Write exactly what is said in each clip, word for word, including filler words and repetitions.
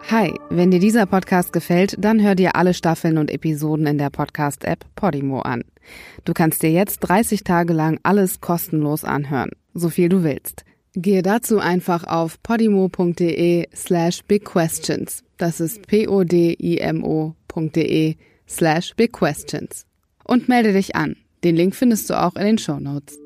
Hi, wenn dir dieser Podcast gefällt, dann hör dir alle Staffeln und Episoden in der Podcast-App Podimo an. Du kannst dir jetzt dreißig Tage lang alles kostenlos anhören, so viel du willst. Gehe dazu einfach auf podimo.de slash bigquestions. Das ist p-o-d-i-m-o.de slash bigquestions. Und melde dich an. Den Link findest du auch in den Shownotes.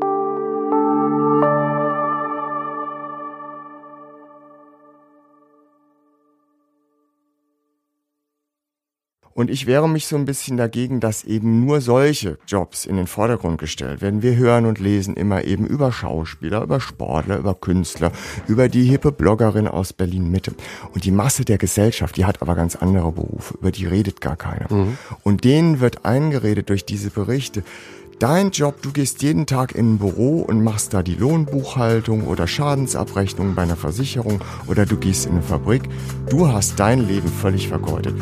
Und ich wehre mich so ein bisschen dagegen, dass eben nur solche Jobs in den Vordergrund gestellt werden. Wir hören und lesen immer eben über Schauspieler, über Sportler, über Künstler, über die hippe Bloggerin aus Berlin-Mitte. Und die Masse der Gesellschaft, die hat aber ganz andere Berufe, über die redet gar keiner. Mhm. Und denen wird eingeredet durch diese Berichte, dein Job, du gehst jeden Tag in ein Büro und machst da die Lohnbuchhaltung oder Schadensabrechnung bei einer Versicherung oder du gehst in eine Fabrik. Du hast dein Leben völlig vergeudet.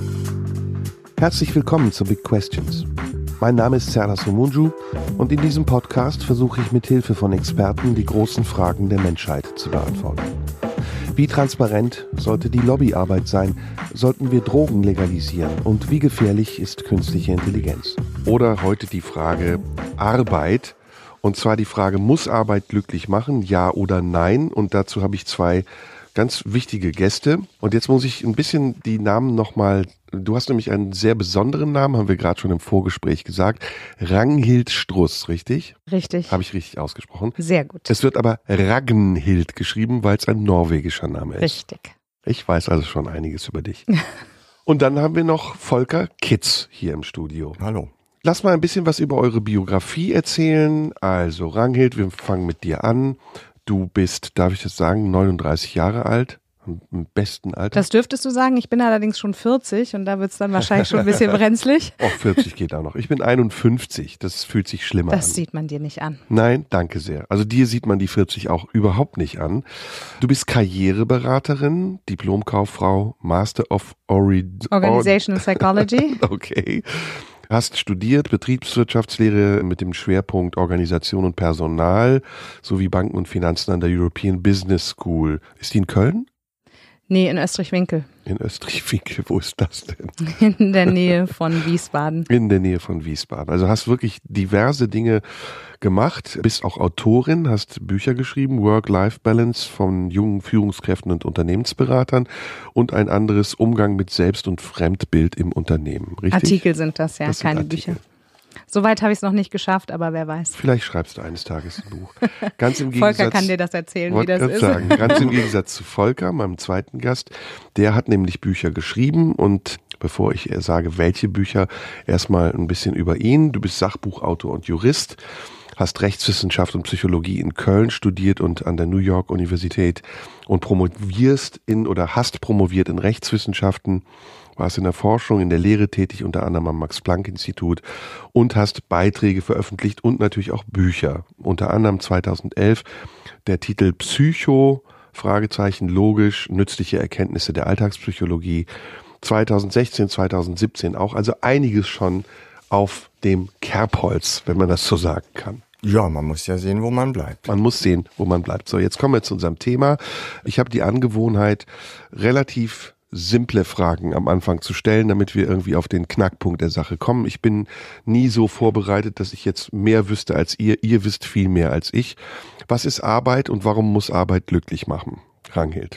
Herzlich willkommen zu Big Questions. Mein Name ist Serdar Somuncu und in diesem Podcast versuche ich mit Hilfe von Experten die großen Fragen der Menschheit zu beantworten. Wie transparent sollte die Lobbyarbeit sein? Sollten wir Drogen legalisieren? Und wie gefährlich ist künstliche Intelligenz? Oder heute die Frage Arbeit. Und zwar die Frage, muss Arbeit glücklich machen? Ja oder nein? Und dazu habe ich zwei ganz wichtige Gäste. Und jetzt muss ich ein bisschen die Namen nochmal, du hast nämlich einen sehr besonderen Namen, haben wir gerade schon im Vorgespräch gesagt. Ragnhild Struss, richtig? Richtig. Habe ich richtig ausgesprochen? Sehr gut. Es wird aber Ragnhild geschrieben, weil es ein norwegischer Name ist. Richtig. Ich weiß also schon einiges über dich. Und dann haben wir noch Volker Kitz hier im Studio. Hallo. Lass mal ein bisschen was über eure Biografie erzählen. Also Ragnhild, wir fangen mit dir an. Du bist, darf ich das sagen, neununddreißig Jahre alt, im besten Alter. Das dürftest du sagen. Ich bin allerdings schon vierzig und da wird es dann wahrscheinlich schon ein bisschen brenzlig. Auch vierzig geht auch noch. Ich bin einundfünfzig, das fühlt sich schlimmer das an. Das sieht man dir nicht an. Nein, danke sehr. Also dir sieht man die vierzig auch überhaupt nicht an. Du bist Karriereberaterin, Diplomkauffrau, Master of Ori- Organizational Psychology. Okay. Hast studiert Betriebswirtschaftslehre mit dem Schwerpunkt Organisation und Personal sowie Banken und Finanzen an der European Business School. Ist die in Köln? Nee, in Österreich-Winkel. In Österreich-Winkel, wo ist das denn? In der Nähe von Wiesbaden. In der Nähe von Wiesbaden. Also hast wirklich diverse Dinge gemacht, bist auch Autorin, hast Bücher geschrieben, Work-Life-Balance von jungen Führungskräften und Unternehmensberatern und ein anderes Umgang mit Selbst- und Fremdbild im Unternehmen, richtig? Artikel sind das, ja, das sind keine Artikel. Bücher. Soweit habe ich es noch nicht geschafft, aber wer weiß. Vielleicht schreibst du eines Tages ein Buch. Ganz im Gegensatz, Volker kann dir das erzählen, wie das ist. Sagen, ganz im Gegensatz zu Volker, meinem zweiten Gast, der hat nämlich Bücher geschrieben und bevor ich sage, welche Bücher, erstmal ein bisschen über ihn. Du bist Sachbuchautor und Jurist, hast Rechtswissenschaft und Psychologie in Köln studiert und an der New York Universität und promovierst in oder hast promoviert in Rechtswissenschaften, warst in der Forschung, in der Lehre tätig, unter anderem am Max-Planck-Institut und hast Beiträge veröffentlicht und natürlich auch Bücher. Unter anderem zweitausendelf der Titel Psycho, Fragezeichen, logisch, nützliche Erkenntnisse der Alltagspsychologie. zweitausendsechzehn, zweitausendsiebzehn auch, also einiges schon auf dem Kerbholz, wenn man das so sagen kann. Ja, man muss ja sehen, wo man bleibt. Man muss sehen, wo man bleibt. So, jetzt kommen wir zu unserem Thema. Ich habe die Angewohnheit, relativ simple Fragen am Anfang zu stellen, damit wir irgendwie auf den Knackpunkt der Sache kommen. Ich bin nie so vorbereitet, dass ich jetzt mehr wüsste als ihr. Ihr wisst viel mehr als ich. Was ist Arbeit und warum muss Arbeit glücklich machen? Ragnhild.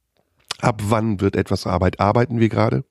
Ab wann wird etwas Arbeit? Arbeiten wir gerade?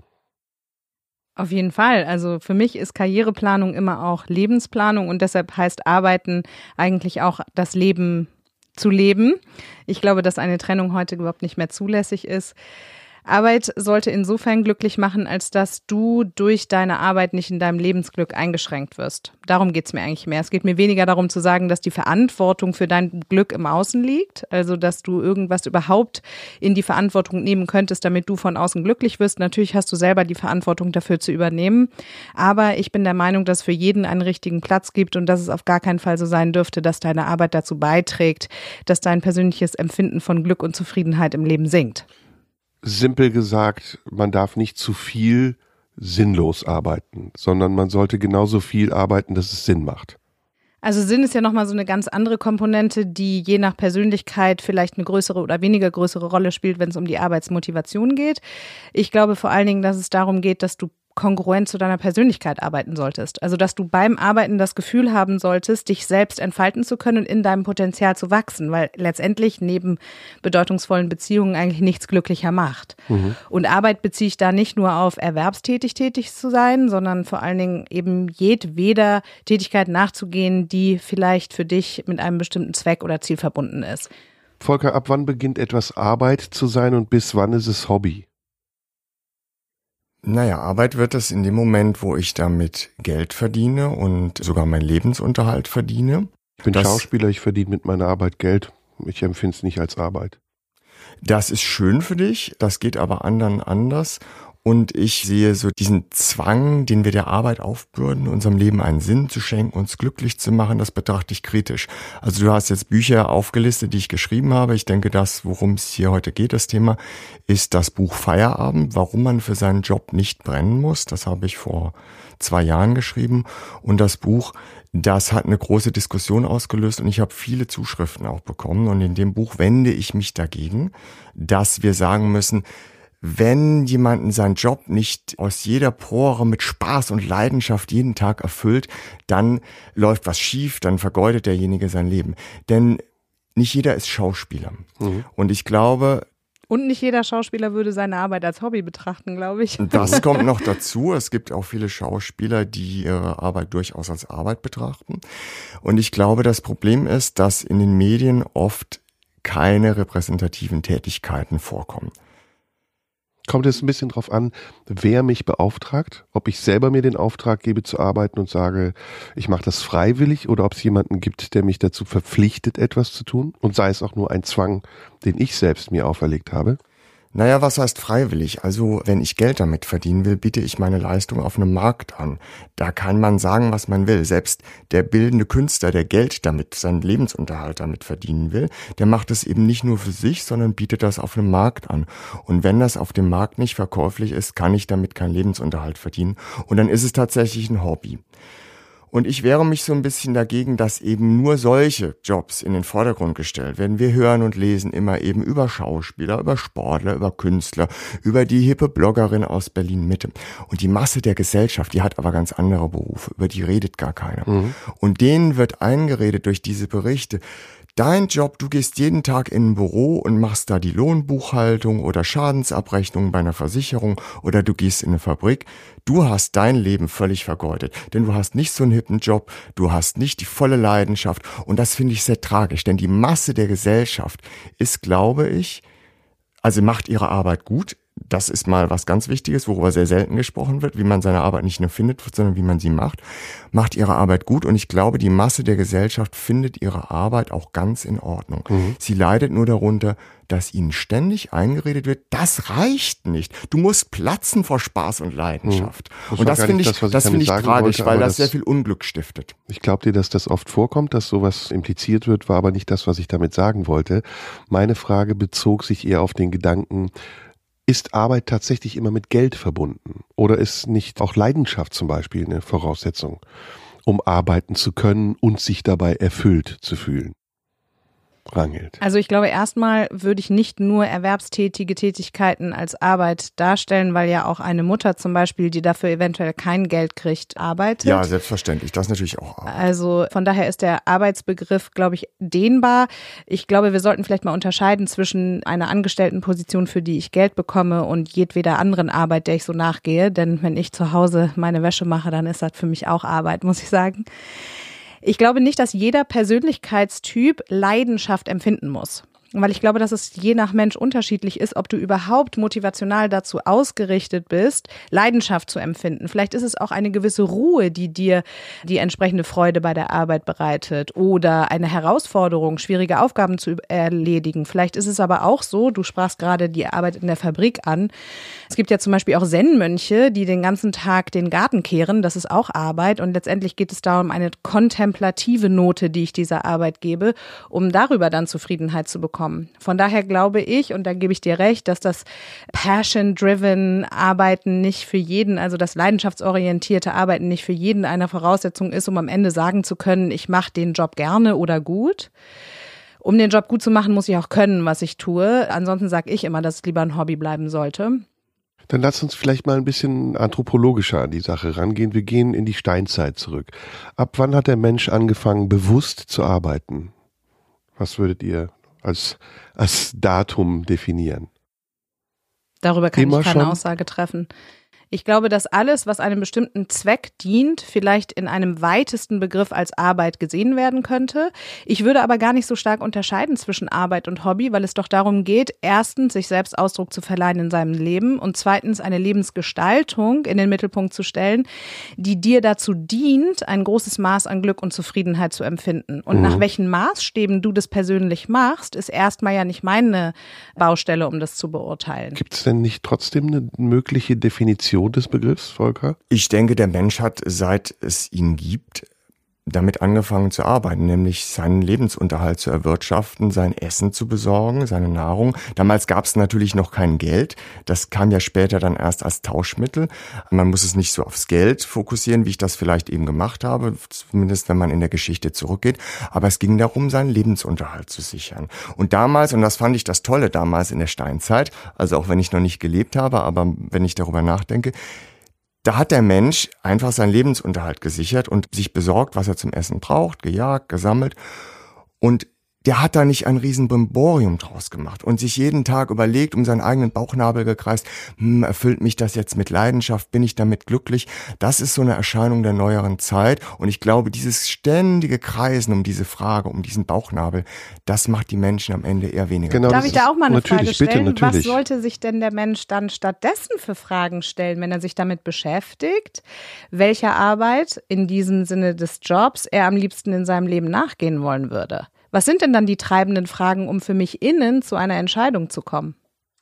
Auf jeden Fall. Also für mich ist Karriereplanung immer auch Lebensplanung und deshalb heißt Arbeiten eigentlich auch das Leben zu leben. Ich glaube, dass eine Trennung heute überhaupt nicht mehr zulässig ist. Arbeit sollte insofern glücklich machen, als dass du durch deine Arbeit nicht in deinem Lebensglück eingeschränkt wirst. Darum geht es mir eigentlich mehr. Es geht mir weniger darum zu sagen, dass die Verantwortung für dein Glück im Außen liegt, also dass du irgendwas überhaupt in die Verantwortung nehmen könntest, damit du von außen glücklich wirst. Natürlich hast du selber die Verantwortung dafür zu übernehmen, aber ich bin der Meinung, dass es für jeden einen richtigen Platz gibt und dass es auf gar keinen Fall so sein dürfte, dass deine Arbeit dazu beiträgt, dass dein persönliches Empfinden von Glück und Zufriedenheit im Leben sinkt. Simpel gesagt, man darf nicht zu viel sinnlos arbeiten, sondern man sollte genauso viel arbeiten, dass es Sinn macht. Also Sinn ist ja nochmal so eine ganz andere Komponente, die je nach Persönlichkeit vielleicht eine größere oder weniger größere Rolle spielt, wenn es um die Arbeitsmotivation geht. Ich glaube vor allen Dingen, dass es darum geht, dass du kongruent zu deiner Persönlichkeit arbeiten solltest. Also dass du beim Arbeiten das Gefühl haben solltest, dich selbst entfalten zu können und in deinem Potenzial zu wachsen, weil letztendlich neben bedeutungsvollen Beziehungen eigentlich nichts glücklicher macht. Mhm. Und Arbeit beziehe ich da nicht nur auf erwerbstätig tätig zu sein, sondern vor allen Dingen eben jedweder Tätigkeit nachzugehen, die vielleicht für dich mit einem bestimmten Zweck oder Ziel verbunden ist. Volker, ab wann beginnt etwas Arbeit zu sein und bis wann ist es Hobby? Naja, Arbeit wird es in dem Moment, wo ich damit Geld verdiene und sogar meinen Lebensunterhalt verdiene. Ich bin das, Schauspieler, ich verdiene mit meiner Arbeit Geld. Ich empfinde es nicht als Arbeit. Das ist schön für dich, das geht aber anderen anders. Und ich sehe so diesen Zwang, den wir der Arbeit aufbürden, unserem Leben einen Sinn zu schenken, uns glücklich zu machen, das betrachte ich kritisch. Also du hast jetzt Bücher aufgelistet, die ich geschrieben habe. Ich denke, das, worum es hier heute geht, das Thema, ist das Buch Feierabend, warum man für seinen Job nicht brennen muss. Das habe ich vor zwei Jahren geschrieben. Und das Buch, das hat eine große Diskussion ausgelöst und ich habe viele Zuschriften auch bekommen. Und in dem Buch wende ich mich dagegen, dass wir sagen müssen, wenn jemanden seinen Job nicht aus jeder Pore mit Spaß und Leidenschaft jeden Tag erfüllt, dann läuft was schief, dann vergeudet derjenige sein Leben. Denn nicht jeder ist Schauspieler. Mhm. Und ich glaube... Und nicht jeder Schauspieler würde seine Arbeit als Hobby betrachten, glaube ich. Das kommt noch dazu. Es gibt auch viele Schauspieler, die ihre Arbeit durchaus als Arbeit betrachten. Und ich glaube, das Problem ist, dass in den Medien oft keine repräsentativen Tätigkeiten vorkommen. Kommt es ein bisschen drauf an, wer mich beauftragt, ob ich selber mir den Auftrag gebe zu arbeiten und sage, ich mache das freiwillig oder ob es jemanden gibt, der mich dazu verpflichtet, etwas zu tun und sei es auch nur ein Zwang, den ich selbst mir auferlegt habe. Naja, was heißt freiwillig? Also, wenn ich Geld damit verdienen will, biete ich meine Leistung auf einem Markt an. Da kann man sagen, was man will. Selbst der bildende Künstler, der Geld damit, seinen Lebensunterhalt damit verdienen will, der macht es eben nicht nur für sich, sondern bietet das auf einem Markt an. Und wenn das auf dem Markt nicht verkäuflich ist, kann ich damit keinen Lebensunterhalt verdienen. Und dann ist es tatsächlich ein Hobby. Und ich wehre mich so ein bisschen dagegen, dass eben nur solche Jobs in den Vordergrund gestellt werden. Wir hören und lesen immer eben über Schauspieler, über Sportler, über Künstler, über die hippe Bloggerin aus Berlin-Mitte. Und die Masse der Gesellschaft, die hat aber ganz andere Berufe, über die redet gar keiner. Mhm. Und denen wird eingeredet durch diese Berichte, dein Job, du gehst jeden Tag in ein Büro und machst da die Lohnbuchhaltung oder Schadensabrechnung bei einer Versicherung oder du gehst in eine Fabrik. Du hast dein Leben völlig vergeudet, denn du hast nicht so einen hippen Job, du hast nicht die volle Leidenschaft und das finde ich sehr tragisch, denn die Masse der Gesellschaft ist, glaube ich, also macht ihre Arbeit gut. Das ist mal was ganz Wichtiges, worüber sehr selten gesprochen wird, wie man seine Arbeit nicht nur findet, sondern wie man sie macht. Macht ihre Arbeit gut und ich glaube, die Masse der Gesellschaft findet ihre Arbeit auch ganz in Ordnung. Mhm. Sie leidet nur darunter, dass ihnen ständig eingeredet wird, das reicht nicht. Du musst platzen vor Spaß und Leidenschaft. Mhm. Das und das finde ich, das, das finde ich tragisch, wollte, weil das, das sehr viel Unglück stiftet. Ich glaube dir, dass das oft vorkommt, dass sowas impliziert wird, war aber nicht das, was ich damit sagen wollte. Meine Frage bezog sich eher auf den Gedanken, ist Arbeit tatsächlich immer mit Geld verbunden? Oder ist nicht auch Leidenschaft zum Beispiel eine Voraussetzung, um arbeiten zu können und sich dabei erfüllt zu fühlen? Rangelt. Also ich glaube, erstmal würde ich nicht nur erwerbstätige Tätigkeiten als Arbeit darstellen, weil ja auch eine Mutter zum Beispiel, die dafür eventuell kein Geld kriegt, arbeitet. Ja, selbstverständlich. Das ist natürlich auch Arbeit. Also von daher ist der Arbeitsbegriff, glaube ich, dehnbar. Ich glaube, wir sollten vielleicht mal unterscheiden zwischen einer Angestelltenposition, für die ich Geld bekomme und jedweder anderen Arbeit, der ich so nachgehe. Denn wenn ich zu Hause meine Wäsche mache, dann ist das für mich auch Arbeit, muss ich sagen. Ich glaube nicht, dass jeder Persönlichkeitstyp Leidenschaft empfinden muss. Weil ich glaube, dass es je nach Mensch unterschiedlich ist, ob du überhaupt motivational dazu ausgerichtet bist, Leidenschaft zu empfinden. Vielleicht ist es auch eine gewisse Ruhe, die dir die entsprechende Freude bei der Arbeit bereitet oder eine Herausforderung, schwierige Aufgaben zu erledigen. Vielleicht ist es aber auch so, du sprachst gerade die Arbeit in der Fabrik an. Es gibt ja zum Beispiel auch Zen-Mönche, die den ganzen Tag den Garten kehren. Das ist auch Arbeit und letztendlich geht es darum, eine kontemplative Note, die ich dieser Arbeit gebe, um darüber dann Zufriedenheit zu bekommen. bekommen. Von daher glaube ich, und da gebe ich dir recht, dass das passion-driven Arbeiten nicht für jeden, also das leidenschaftsorientierte Arbeiten nicht für jeden eine Voraussetzung ist, um am Ende sagen zu können, ich mache den Job gerne oder gut. Um den Job gut zu machen, muss ich auch können, was ich tue. Ansonsten sage ich immer, dass es lieber ein Hobby bleiben sollte. Dann lass uns vielleicht mal ein bisschen anthropologischer an die Sache rangehen. Wir gehen in die Steinzeit zurück. Ab wann hat der Mensch angefangen, bewusst zu arbeiten? Was würdet ihr als, als Datum definieren? Darüber kann Immer ich keine schon? Aussage treffen. Ich glaube, dass alles, was einem bestimmten Zweck dient, vielleicht in einem weitesten Begriff als Arbeit gesehen werden könnte. Ich würde aber gar nicht so stark unterscheiden zwischen Arbeit und Hobby, weil es doch darum geht, erstens, sich selbst Ausdruck zu verleihen in seinem Leben und zweitens eine Lebensgestaltung in den Mittelpunkt zu stellen, die dir dazu dient, ein großes Maß an Glück und Zufriedenheit zu empfinden. Und mhm. nach welchen Maßstäben du das persönlich machst, ist erstmal ja nicht meine Baustelle, um das zu beurteilen. Gibt es denn nicht trotzdem eine mögliche Definition des Begriffs, Volker? Ich denke, der Mensch hat, seit es ihn gibt, damit angefangen zu arbeiten, nämlich seinen Lebensunterhalt zu erwirtschaften, sein Essen zu besorgen, seine Nahrung. Damals gab es natürlich noch kein Geld. Das kam ja später dann erst als Tauschmittel. Man muss es nicht so aufs Geld fokussieren, wie ich das vielleicht eben gemacht habe, zumindest wenn man in der Geschichte zurückgeht. Aber es ging darum, seinen Lebensunterhalt zu sichern. Und damals, und das fand ich das Tolle damals in der Steinzeit, also auch wenn ich noch nicht gelebt habe, aber wenn ich darüber nachdenke, da hat der Mensch einfach seinen Lebensunterhalt gesichert und sich besorgt, was er zum Essen braucht, gejagt, gesammelt. Und der hat da nicht ein riesen Brimborium draus gemacht und sich jeden Tag überlegt, um seinen eigenen Bauchnabel gekreist, hm, erfüllt mich das jetzt mit Leidenschaft, bin ich damit glücklich? Das ist so eine Erscheinung der neueren Zeit. Und ich glaube, dieses ständige Kreisen um diese Frage, um diesen Bauchnabel, das macht die Menschen am Ende eher weniger. Genau, Darf ich da auch mal eine Frage stellen? Bitte, natürlich. Was sollte sich denn der Mensch dann stattdessen für Fragen stellen, wenn er sich damit beschäftigt, welcher Arbeit in diesem Sinne des Jobs er am liebsten in seinem Leben nachgehen wollen würde? Was sind denn dann die treibenden Fragen, um für mich innen zu einer Entscheidung zu kommen?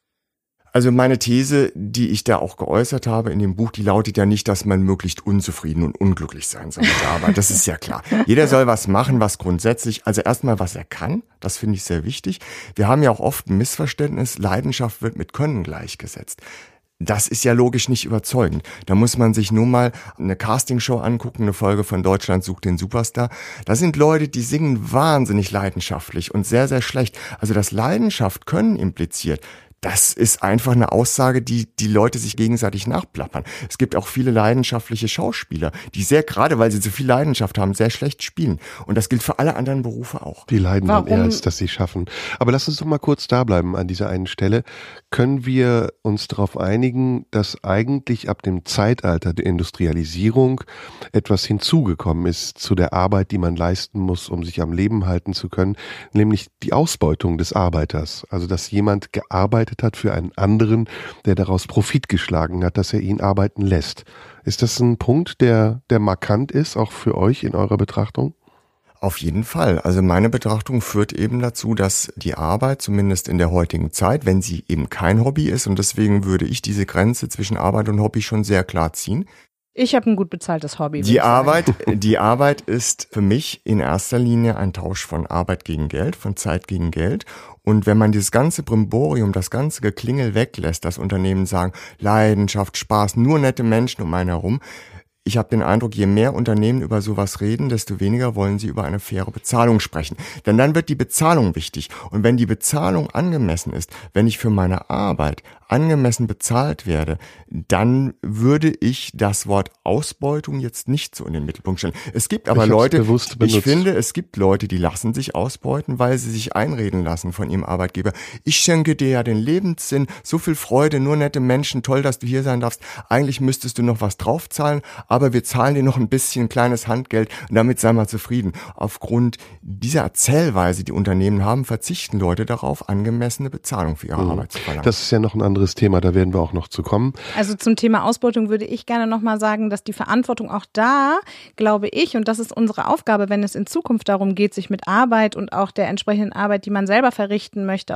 Also meine These, die ich da auch geäußert habe in dem Buch, die lautet ja nicht, dass man möglichst unzufrieden und unglücklich sein soll mit der Arbeit. Das ist ja klar. Jeder soll was machen, was grundsätzlich, also erstmal was er kann, das finde ich sehr wichtig. Wir haben ja auch oft ein Missverständnis, Leidenschaft wird mit Können gleichgesetzt. Das ist ja logisch nicht überzeugend. Da muss man sich nur mal eine Castingshow angucken, eine Folge von Deutschland sucht den Superstar. Da sind Leute, die singen wahnsinnig leidenschaftlich und sehr, sehr schlecht. Also das Leidenschaft Können impliziert, das ist einfach eine Aussage, die die Leute sich gegenseitig nachplappern. Es gibt auch viele leidenschaftliche Schauspieler, die sehr, gerade weil sie so viel Leidenschaft haben, sehr schlecht spielen. Und das gilt für alle anderen Berufe auch. Die leiden dann eher, als dass sie schaffen. Aber lass uns doch mal kurz da bleiben an dieser einen Stelle. Können wir uns darauf einigen, dass eigentlich ab dem Zeitalter der Industrialisierung etwas hinzugekommen ist zu der Arbeit, die man leisten muss, um sich am Leben halten zu können, nämlich die Ausbeutung des Arbeiters. Also dass jemand gearbeitet hat für einen anderen, der daraus Profit geschlagen hat, dass er ihn arbeiten lässt. Ist das ein Punkt, der, der markant ist, auch für euch in eurer Betrachtung? Auf jeden Fall. Also meine Betrachtung führt eben dazu, dass die Arbeit, zumindest in der heutigen Zeit, wenn sie eben kein Hobby ist, und deswegen würde ich diese Grenze zwischen Arbeit und Hobby schon sehr klar ziehen. Ich habe ein gut bezahltes Hobby. Die Arbeit, die Arbeit ist für mich in erster Linie ein Tausch von Arbeit gegen Geld, von Zeit gegen Geld. Und wenn man dieses ganze Brimborium, das ganze Geklingel weglässt, das Unternehmen sagen, Leidenschaft, Spaß, nur nette Menschen um einen herum. Ich habe den Eindruck, je mehr Unternehmen über sowas reden, desto weniger wollen sie über eine faire Bezahlung sprechen. Denn dann wird die Bezahlung wichtig. Und wenn die Bezahlung angemessen ist, wenn ich für meine Arbeit angemessen bezahlt werde, dann würde ich das Wort Ausbeutung jetzt nicht so in den Mittelpunkt stellen. Es gibt aber ich Leute, ich finde, es gibt Leute, die lassen sich ausbeuten, weil sie sich einreden lassen von ihrem Arbeitgeber. Ich schenke dir ja den Lebenssinn, so viel Freude, nur nette Menschen, toll, dass du hier sein darfst. Eigentlich müsstest du noch was draufzahlen, aber wir zahlen dir noch ein bisschen kleines Handgeld und damit sei mal zufrieden. Aufgrund dieser Erzählweise, die Unternehmen haben, verzichten Leute darauf, angemessene Bezahlung für ihre mhm. Arbeit zu verlangen. Das ist ja noch ein anderes Thema, da werden wir auch noch zu kommen. Also zum Thema Ausbeutung würde ich gerne nochmal sagen, dass die Verantwortung auch da, glaube ich, und das ist unsere Aufgabe, wenn es in Zukunft darum geht, sich mit Arbeit und auch der entsprechenden Arbeit, die man selber verrichten möchte,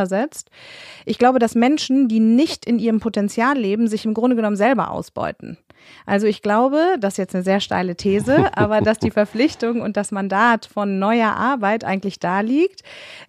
auseinandersetzt. Ich glaube, dass Menschen, die nicht in ihrem Potenzial leben, sich im Grunde genommen selber ausbeuten. Also ich glaube, das ist jetzt eine sehr steile These, aber dass die Verpflichtung und das Mandat von neuer Arbeit eigentlich da liegt,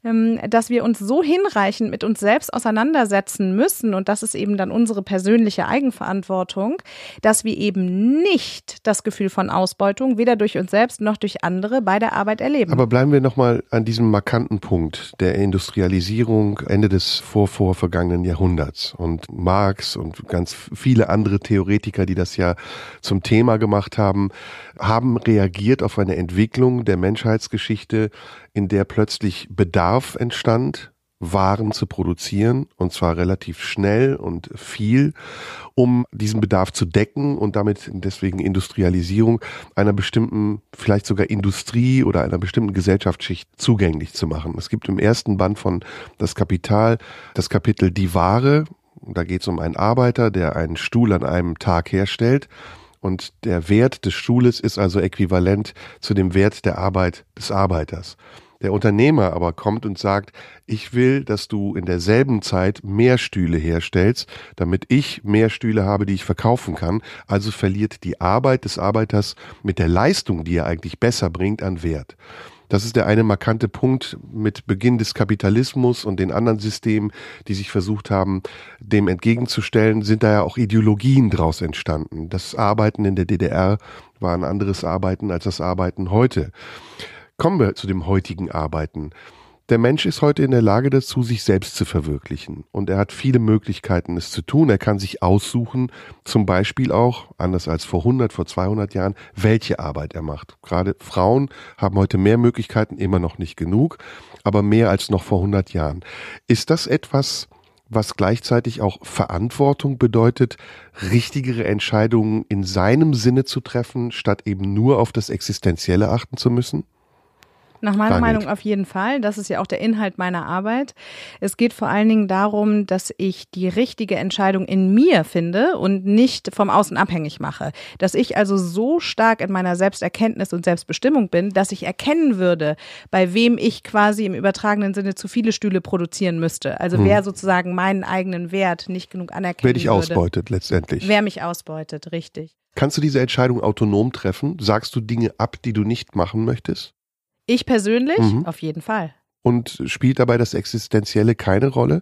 dass wir uns so hinreichend mit uns selbst auseinandersetzen müssen, und das ist eben dann unsere persönliche Eigenverantwortung, dass wir eben nicht das Gefühl von Ausbeutung weder durch uns selbst noch durch andere bei der Arbeit erleben. Aber bleiben wir nochmal an diesem markanten Punkt der Industrialisierung Ende des vorvorvergangenen Jahrhunderts. Und Marx und ganz viele andere Theoretiker, die das ja zum Thema gemacht haben, haben reagiert auf eine Entwicklung der Menschheitsgeschichte, in der plötzlich Bedarf entstand, Waren zu produzieren, und zwar relativ schnell und viel, um diesen Bedarf zu decken und damit deswegen Industrialisierung einer bestimmten, vielleicht sogar Industrie oder einer bestimmten Gesellschaftsschicht zugänglich zu machen. Es gibt im ersten Band von Das Kapital das Kapitel Die Ware. Da geht es um einen Arbeiter, der einen Stuhl an einem Tag herstellt. Und der Wert des Stuhles ist also äquivalent zu dem Wert der Arbeit des Arbeiters. Der Unternehmer aber kommt und sagt, ich will, dass du in derselben Zeit mehr Stühle herstellst, damit ich mehr Stühle habe, die ich verkaufen kann. Also verliert die Arbeit des Arbeiters mit der Leistung, die er eigentlich besser bringt, an Wert. Das ist der eine markante Punkt mit Beginn des Kapitalismus und den anderen Systemen, die sich versucht haben, dem entgegenzustellen, sind da ja auch Ideologien draus entstanden. Das Arbeiten in der D D R war ein anderes Arbeiten als das Arbeiten heute. Kommen wir zu dem heutigen Arbeiten. Der Mensch ist heute in der Lage dazu, sich selbst zu verwirklichen. Und er hat viele Möglichkeiten, es zu tun. Er kann sich aussuchen, zum Beispiel auch, anders als vor hundert, vor zweihundert Jahren, welche Arbeit er macht. Gerade Frauen haben heute mehr Möglichkeiten, immer noch nicht genug, aber mehr als noch vor hundert Jahren. Ist das etwas, was gleichzeitig auch Verantwortung bedeutet, richtigere Entscheidungen in seinem Sinne zu treffen, statt eben nur auf das Existenzielle achten zu müssen? Nach meiner Meinung auf jeden Fall. Das ist ja auch der Inhalt meiner Arbeit. Es geht vor allen Dingen darum, dass ich die richtige Entscheidung in mir finde und nicht vom Außen abhängig mache. Dass ich also so stark in meiner Selbsterkenntnis und Selbstbestimmung bin, dass ich erkennen würde, bei wem ich quasi im übertragenen Sinne zu viele Stühle produzieren müsste. Also hm. wer sozusagen meinen eigenen Wert nicht genug anerkennen würde. Wer dich ausbeutet letztendlich. Wer mich ausbeutet, richtig. Kannst du diese Entscheidung autonom treffen? Sagst du Dinge ab, die du nicht machen möchtest? Ich persönlich? Mhm. Auf jeden Fall. Und spielt dabei das Existenzielle keine Rolle?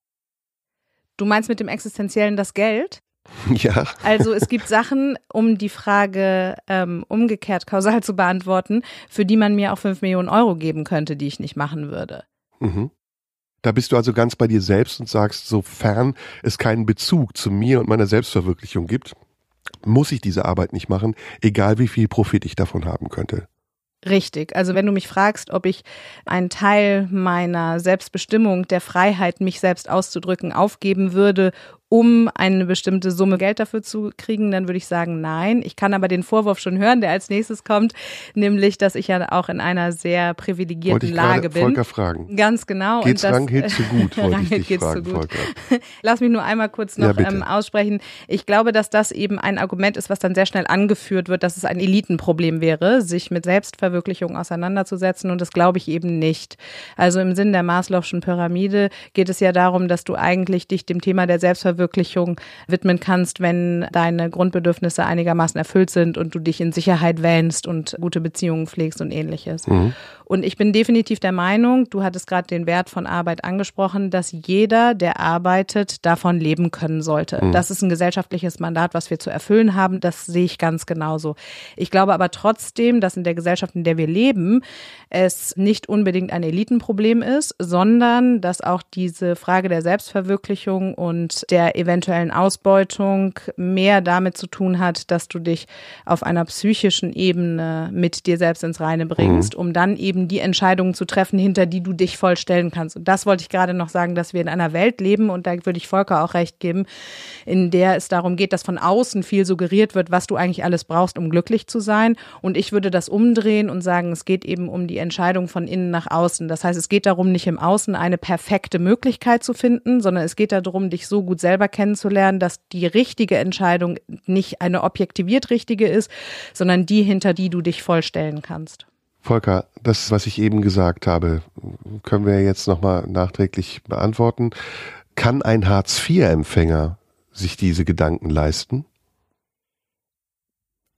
Du meinst mit dem Existenziellen das Geld? Ja. Also es gibt Sachen, um die Frage ähm, umgekehrt kausal zu beantworten, für die man mir auch fünf Millionen Euro geben könnte, die ich nicht machen würde. Mhm. Da bist du also ganz bei dir selbst und sagst, sofern es keinen Bezug zu mir und meiner Selbstverwirklichung gibt, muss ich diese Arbeit nicht machen, egal wie viel Profit ich davon haben könnte. Richtig. Also wenn du mich fragst, ob ich einen Teil meiner Selbstbestimmung, der Freiheit, mich selbst auszudrücken, aufgeben würde, um eine bestimmte Summe Geld dafür zu kriegen, dann würde ich sagen, nein. Ich kann aber den Vorwurf schon hören, der als nächstes kommt, nämlich, dass ich ja auch in einer sehr privilegierten wollte ich Lage bin. Volker fragen. Ganz genau. Geht's Ranghild zu gut, wollte ich dich geht's fragen, zu gut. Volker. Lass mich nur einmal kurz noch ja, ähm, aussprechen. Ich glaube, dass das eben ein Argument ist, was dann sehr schnell angeführt wird, dass es ein Elitenproblem wäre, sich mit Selbstverwirklichung auseinanderzusetzen, und das glaube ich eben nicht. Also im Sinn der Maslow'schen Pyramide geht es ja darum, dass du eigentlich dich dem Thema der Selbstverwirklichung Verwirklichung widmen kannst, wenn deine Grundbedürfnisse einigermaßen erfüllt sind und du dich in Sicherheit wähnst und gute Beziehungen pflegst und ähnliches. Mhm. Und ich bin definitiv der Meinung, du hattest gerade den Wert von Arbeit angesprochen, dass jeder, der arbeitet, davon leben können sollte. Mhm. Das ist ein gesellschaftliches Mandat, was wir zu erfüllen haben. Das sehe ich ganz genauso. Ich glaube aber trotzdem, dass in der Gesellschaft, in der wir leben, es nicht unbedingt ein Elitenproblem ist, sondern dass auch diese Frage der Selbstverwirklichung und der eventuellen Ausbeutung mehr damit zu tun hat, dass du dich auf einer psychischen Ebene mit dir selbst ins Reine bringst, mhm. um dann eben die Entscheidungen zu treffen, hinter die du dich voll stellen kannst. Und das wollte ich gerade noch sagen, dass wir in einer Welt leben, und da würde ich Volker auch recht geben, in der es darum geht, dass von außen viel suggeriert wird, was du eigentlich alles brauchst, um glücklich zu sein. Und ich würde das umdrehen und sagen, es geht eben um die Entscheidung von innen nach außen. Das heißt, es geht darum, nicht im Außen eine perfekte Möglichkeit zu finden, sondern es geht darum, dich so gut selber kennenzulernen, dass die richtige Entscheidung nicht eine objektiviert richtige ist, sondern die, hinter die du dich vollstellen kannst. Volker, das, was ich eben gesagt habe, können wir jetzt nochmal nachträglich beantworten. Kann ein Hartz vier Empfänger sich diese Gedanken leisten?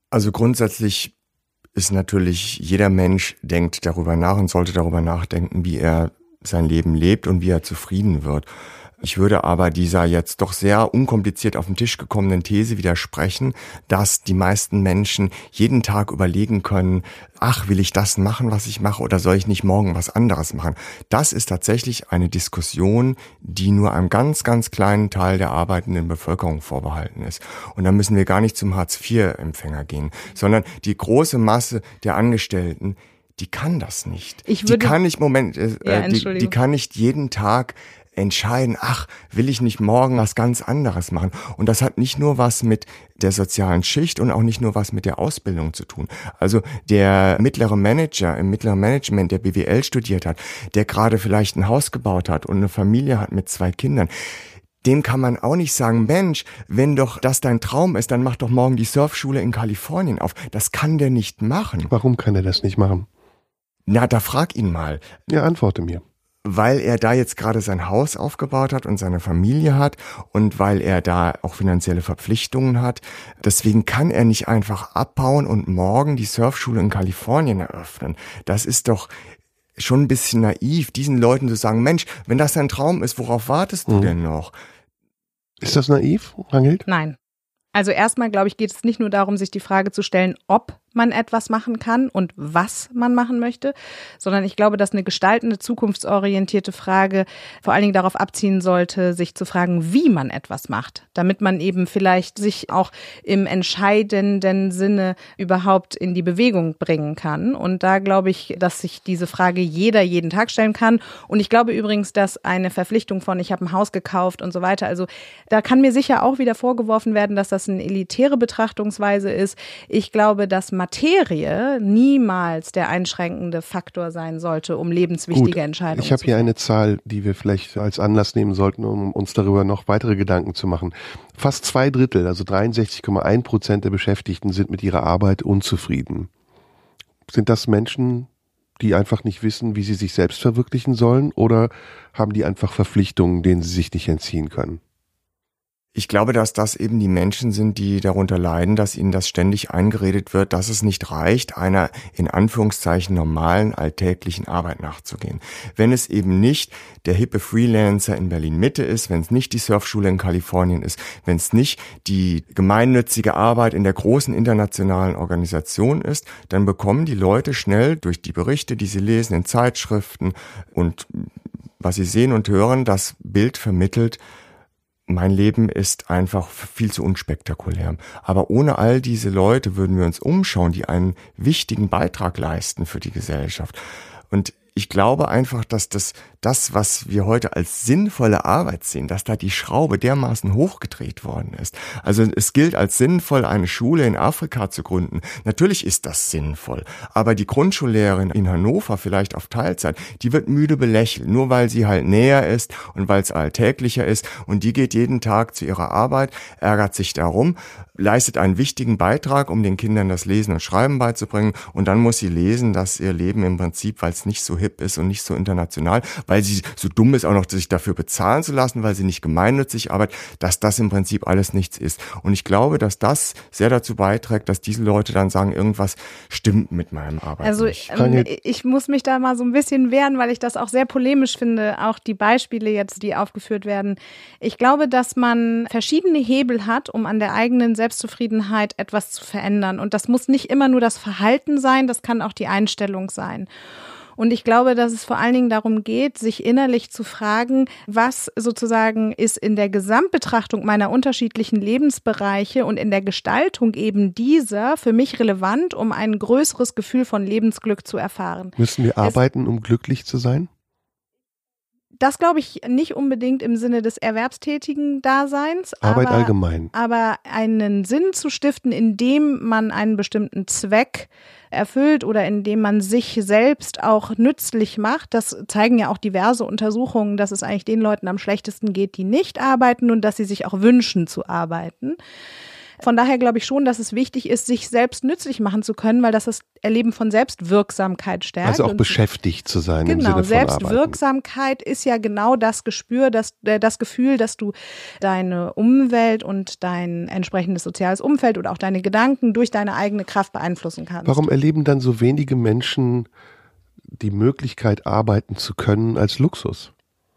Also grundsätzlich ist natürlich, jeder Mensch denkt darüber nach und sollte darüber nachdenken, wie er sein Leben lebt und wie er zufrieden wird. Ich würde aber dieser jetzt doch sehr unkompliziert auf den Tisch gekommenen These widersprechen, dass die meisten Menschen jeden Tag überlegen können, ach, will ich das machen, was ich mache, oder soll ich nicht morgen was anderes machen? Das ist tatsächlich eine Diskussion, die nur einem ganz, ganz kleinen Teil der arbeitenden Bevölkerung vorbehalten ist. Und da müssen wir gar nicht zum Hartz vier Empfänger gehen, sondern die große Masse der Angestellten, die kann das nicht. Ich würde, die kann nicht, Moment, äh, ja, die, die kann nicht jeden Tag entscheiden, ach, will ich nicht morgen was ganz anderes machen? Und das hat nicht nur was mit der sozialen Schicht und auch nicht nur was mit der Ausbildung zu tun. Also der mittlere Manager im mittleren Management, der B W L studiert hat, der gerade vielleicht ein Haus gebaut hat und eine Familie hat mit zwei Kindern, dem kann man auch nicht sagen, Mensch, wenn doch das dein Traum ist, dann mach doch morgen die Surfschule in Kalifornien auf. Das kann der nicht machen. Warum kann er das nicht machen? Na, da frag ihn mal. Ja, antworte mir. Weil er da jetzt gerade sein Haus aufgebaut hat und seine Familie hat und weil er da auch finanzielle Verpflichtungen hat. Deswegen kann er nicht einfach abbauen und morgen die Surfschule in Kalifornien eröffnen. Das ist doch schon ein bisschen naiv, diesen Leuten zu sagen, Mensch, wenn das dein Traum ist, worauf wartest du mhm. denn noch? Ist das naiv, Ranghild? Nein. Also erstmal, glaube ich, geht es nicht nur darum, sich die Frage zu stellen, ob man etwas machen kann und was man machen möchte, sondern ich glaube, dass eine gestaltende, zukunftsorientierte Frage vor allen Dingen darauf abzielen sollte, sich zu fragen, wie man etwas macht, damit man eben vielleicht sich auch im entscheidenden Sinne überhaupt in die Bewegung bringen kann. Und da glaube ich, dass sich diese Frage jeder jeden Tag stellen kann. Und ich glaube übrigens, dass eine Verpflichtung von, ich habe ein Haus gekauft und so weiter, also da kann mir sicher auch wieder vorgeworfen werden, dass das eine elitäre Betrachtungsweise ist. Ich glaube, dass Materie niemals der einschränkende Faktor sein sollte, um lebenswichtige Gut, Entscheidungen ich habe zu hier treffen. eine Zahl, die wir vielleicht als Anlass nehmen sollten, um uns darüber noch weitere Gedanken zu machen. Fast zwei Drittel, also dreiundsechzig Komma eins Prozent der Beschäftigten sind mit ihrer Arbeit unzufrieden. Sind das Menschen, die einfach nicht wissen, wie sie sich selbst verwirklichen sollen, oder haben die einfach Verpflichtungen, denen sie sich nicht entziehen können? Ich glaube, dass das eben die Menschen sind, die darunter leiden, dass ihnen das ständig eingeredet wird, dass es nicht reicht, einer in Anführungszeichen normalen, alltäglichen Arbeit nachzugehen. Wenn es eben nicht der hippe Freelancer in Berlin-Mitte ist, wenn es nicht die Surfschule in Kalifornien ist, wenn es nicht die gemeinnützige Arbeit in der großen internationalen Organisation ist, dann bekommen die Leute schnell durch die Berichte, die sie lesen in Zeitschriften und was sie sehen und hören, das Bild vermittelt, mein Leben ist einfach viel zu unspektakulär. Aber ohne all diese Leute würden wir uns umschauen, die einen wichtigen Beitrag leisten für die Gesellschaft. Und ich glaube einfach, dass das, das, was wir heute als sinnvolle Arbeit sehen, dass da die Schraube dermaßen hochgedreht worden ist. Also es gilt als sinnvoll, eine Schule in Afrika zu gründen. Natürlich ist das sinnvoll. Aber die Grundschullehrerin in Hannover, vielleicht auf Teilzeit, die wird müde belächelt, nur weil sie halt näher ist und weil es alltäglicher ist. Und die geht jeden Tag zu ihrer Arbeit, ärgert sich darum, leistet einen wichtigen Beitrag, um den Kindern das Lesen und Schreiben beizubringen. Und dann muss sie lesen, dass ihr Leben im Prinzip, weil es nicht so hip ist und nicht so international, weil sie so dumm ist, auch noch sich dafür bezahlen zu lassen, weil sie nicht gemeinnützig arbeitet, dass das im Prinzip alles nichts ist. Und ich glaube, dass das sehr dazu beiträgt, dass diese Leute dann sagen, irgendwas stimmt mit meinem Arbeit also, nicht. Also ähm, ich muss mich da mal so ein bisschen wehren, weil ich das auch sehr polemisch finde, auch die Beispiele jetzt, die aufgeführt werden. Ich glaube, dass man verschiedene Hebel hat, um an der eigenen Selbstzufriedenheit etwas zu verändern. Und das muss nicht immer nur das Verhalten sein, das kann auch die Einstellung sein. Und ich glaube, dass es vor allen Dingen darum geht, sich innerlich zu fragen, was sozusagen ist in der Gesamtbetrachtung meiner unterschiedlichen Lebensbereiche und in der Gestaltung eben dieser für mich relevant, um ein größeres Gefühl von Lebensglück zu erfahren. Müssen wir arbeiten, um glücklich zu sein? Das glaube ich nicht unbedingt im Sinne des erwerbstätigen Daseins. Arbeit aber, allgemein. Aber einen Sinn zu stiften, indem man einen bestimmten Zweck erfüllt oder indem man sich selbst auch nützlich macht. Das zeigen ja auch diverse Untersuchungen, dass es eigentlich den Leuten am schlechtesten geht, die nicht arbeiten und dass sie sich auch wünschen zu arbeiten. Von daher glaube ich schon, dass es wichtig ist, sich selbst nützlich machen zu können, weil das das Erleben von Selbstwirksamkeit stärkt. Also auch und beschäftigt zu sein genau, im Sinne von Selbstwirksamkeit Arbeiten. Ist ja genau das Gespür, das, äh, das Gefühl, dass du deine Umwelt und dein entsprechendes soziales Umfeld oder auch deine Gedanken durch deine eigene Kraft beeinflussen kannst. Warum erleben dann so wenige Menschen die Möglichkeit, arbeiten zu können als Luxus?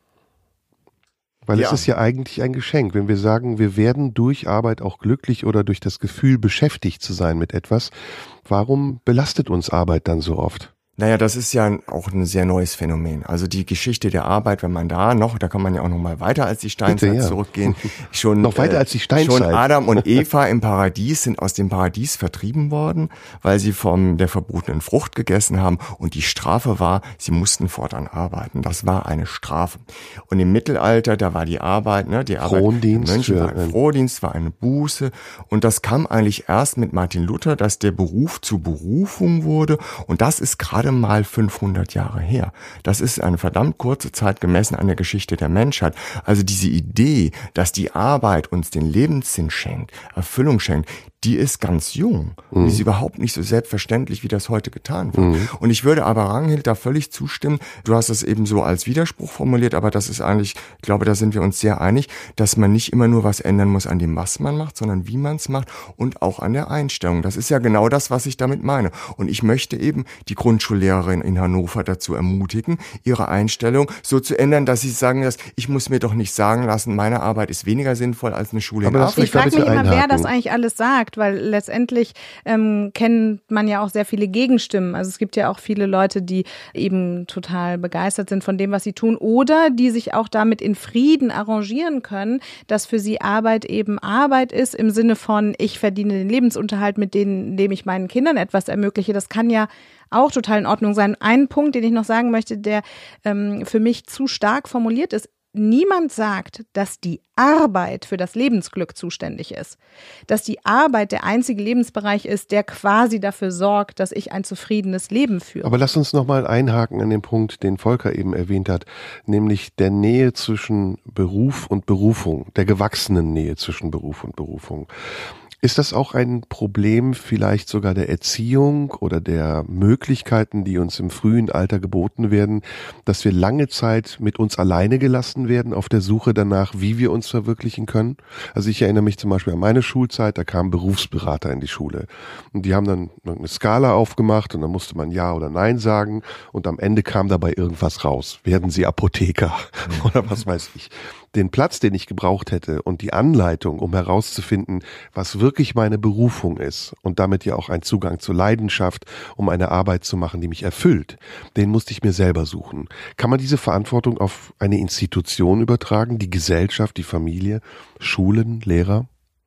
Weil ja. es ist ja eigentlich ein Geschenk, wenn wir sagen, wir werden durch Arbeit auch glücklich oder durch das Gefühl, beschäftigt zu sein mit etwas. Warum belastet uns Arbeit dann so oft? Naja, das ist ja auch ein sehr neues Phänomen. Also die Geschichte der Arbeit, wenn man da noch, da kann man ja auch noch mal weiter als die Steinzeit Bitte, ja. zurückgehen. Schon, noch weiter als die Steinzeit. Schon Adam und Eva im Paradies sind aus dem Paradies vertrieben worden, weil sie von der verbotenen Frucht gegessen haben. Und die Strafe war, sie mussten fortan arbeiten. Das war eine Strafe. Und im Mittelalter, da war die Arbeit, ne, die Arbeit Frondienst der Mönche war ein Frondienst, war eine Buße. Und das kam eigentlich erst mit Martin Luther, dass der Beruf zur Berufung wurde. Und das ist gerade mal fünfhundert Jahre her. Das ist eine verdammt kurze Zeit gemessen an der Geschichte der Menschheit. Also diese Idee, dass die Arbeit uns den Lebenssinn schenkt, Erfüllung schenkt, die ist ganz jung. Mhm. Die ist überhaupt nicht so selbstverständlich, wie das heute getan wird. Mhm. Und ich würde aber Ragnhild da völlig zustimmen. Du hast es eben so als Widerspruch formuliert, aber das ist eigentlich, ich glaube, da sind wir uns sehr einig, dass man nicht immer nur was ändern muss an dem, was man macht, sondern wie man es macht und auch an der Einstellung. Das ist ja genau das, was ich damit meine. Und ich möchte eben die Grundschullehrerin in Hannover dazu ermutigen, ihre Einstellung so zu ändern, dass sie sagen, dass ich muss mir doch nicht sagen lassen, meine Arbeit ist weniger sinnvoll als eine Schule in Afrika. Ich frage mich immer, wer das eigentlich alles sagt, weil letztendlich ähm, kennt man ja auch sehr viele Gegenstimmen. Also es gibt ja auch viele Leute, die eben total begeistert sind von dem, was sie tun oder die sich auch damit in Frieden arrangieren können, dass für sie Arbeit eben Arbeit ist im Sinne von, ich verdiene den Lebensunterhalt, mit denen, indem ich meinen Kindern etwas ermögliche. Das kann ja auch total in Ordnung sein. Ein Punkt, den ich noch sagen möchte, der ähm, für mich zu stark formuliert ist: Niemand sagt, dass die Arbeit für das Lebensglück zuständig ist. Dass die Arbeit der einzige Lebensbereich ist, der quasi dafür sorgt, dass ich ein zufriedenes Leben führe. Aber lass uns nochmal einhaken an den Punkt, den Volker eben erwähnt hat, nämlich der Nähe zwischen Beruf und Berufung, der gewachsenen Nähe zwischen Beruf und Berufung. Ist das auch ein Problem vielleicht sogar der Erziehung oder der Möglichkeiten, die uns im frühen Alter geboten werden, dass wir lange Zeit mit uns alleine gelassen werden auf der Suche danach, wie wir uns verwirklichen können? Also ich erinnere mich zum Beispiel an meine Schulzeit, da kamen Berufsberater in die Schule und die haben dann eine Skala aufgemacht und dann musste man Ja oder Nein sagen und am Ende kam dabei irgendwas raus. Werden Sie Apotheker oder was weiß ich. Den Platz, den ich gebraucht hätte und die Anleitung, um herauszufinden, was wirklich meine Berufung ist und damit ja auch ein Zugang zur Leidenschaft, um eine Arbeit zu machen, die mich erfüllt, den musste ich mir selber suchen. Kann man diese Verantwortung auf eine Institution übertragen, die Gesellschaft, die Familie, Schulen, Lehrer?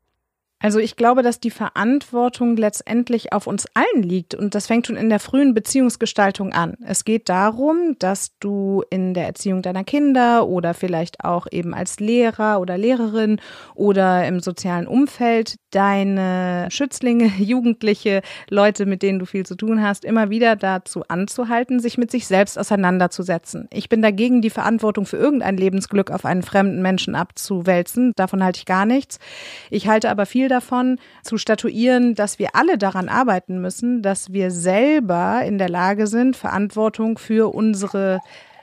Also ich glaube, dass die Verantwortung letztendlich auf uns allen liegt und das fängt schon in der frühen Beziehungsgestaltung an. Es geht darum, dass du in der Erziehung deiner Kinder oder vielleicht auch eben als Lehrer oder Lehrerin oder im sozialen Umfeld deine Schützlinge, Jugendliche, Leute, mit denen du viel zu tun hast, immer wieder dazu anzuhalten, sich mit sich selbst auseinanderzusetzen. Ich bin dagegen, die Verantwortung für irgendein Lebensglück auf einen fremden Menschen abzuwälzen. Davon halte ich gar nichts. Ich halte aber viel davon, zu statuieren, dass wir alle daran arbeiten müssen, dass wir selber in der Lage sind, Verantwortung für unsere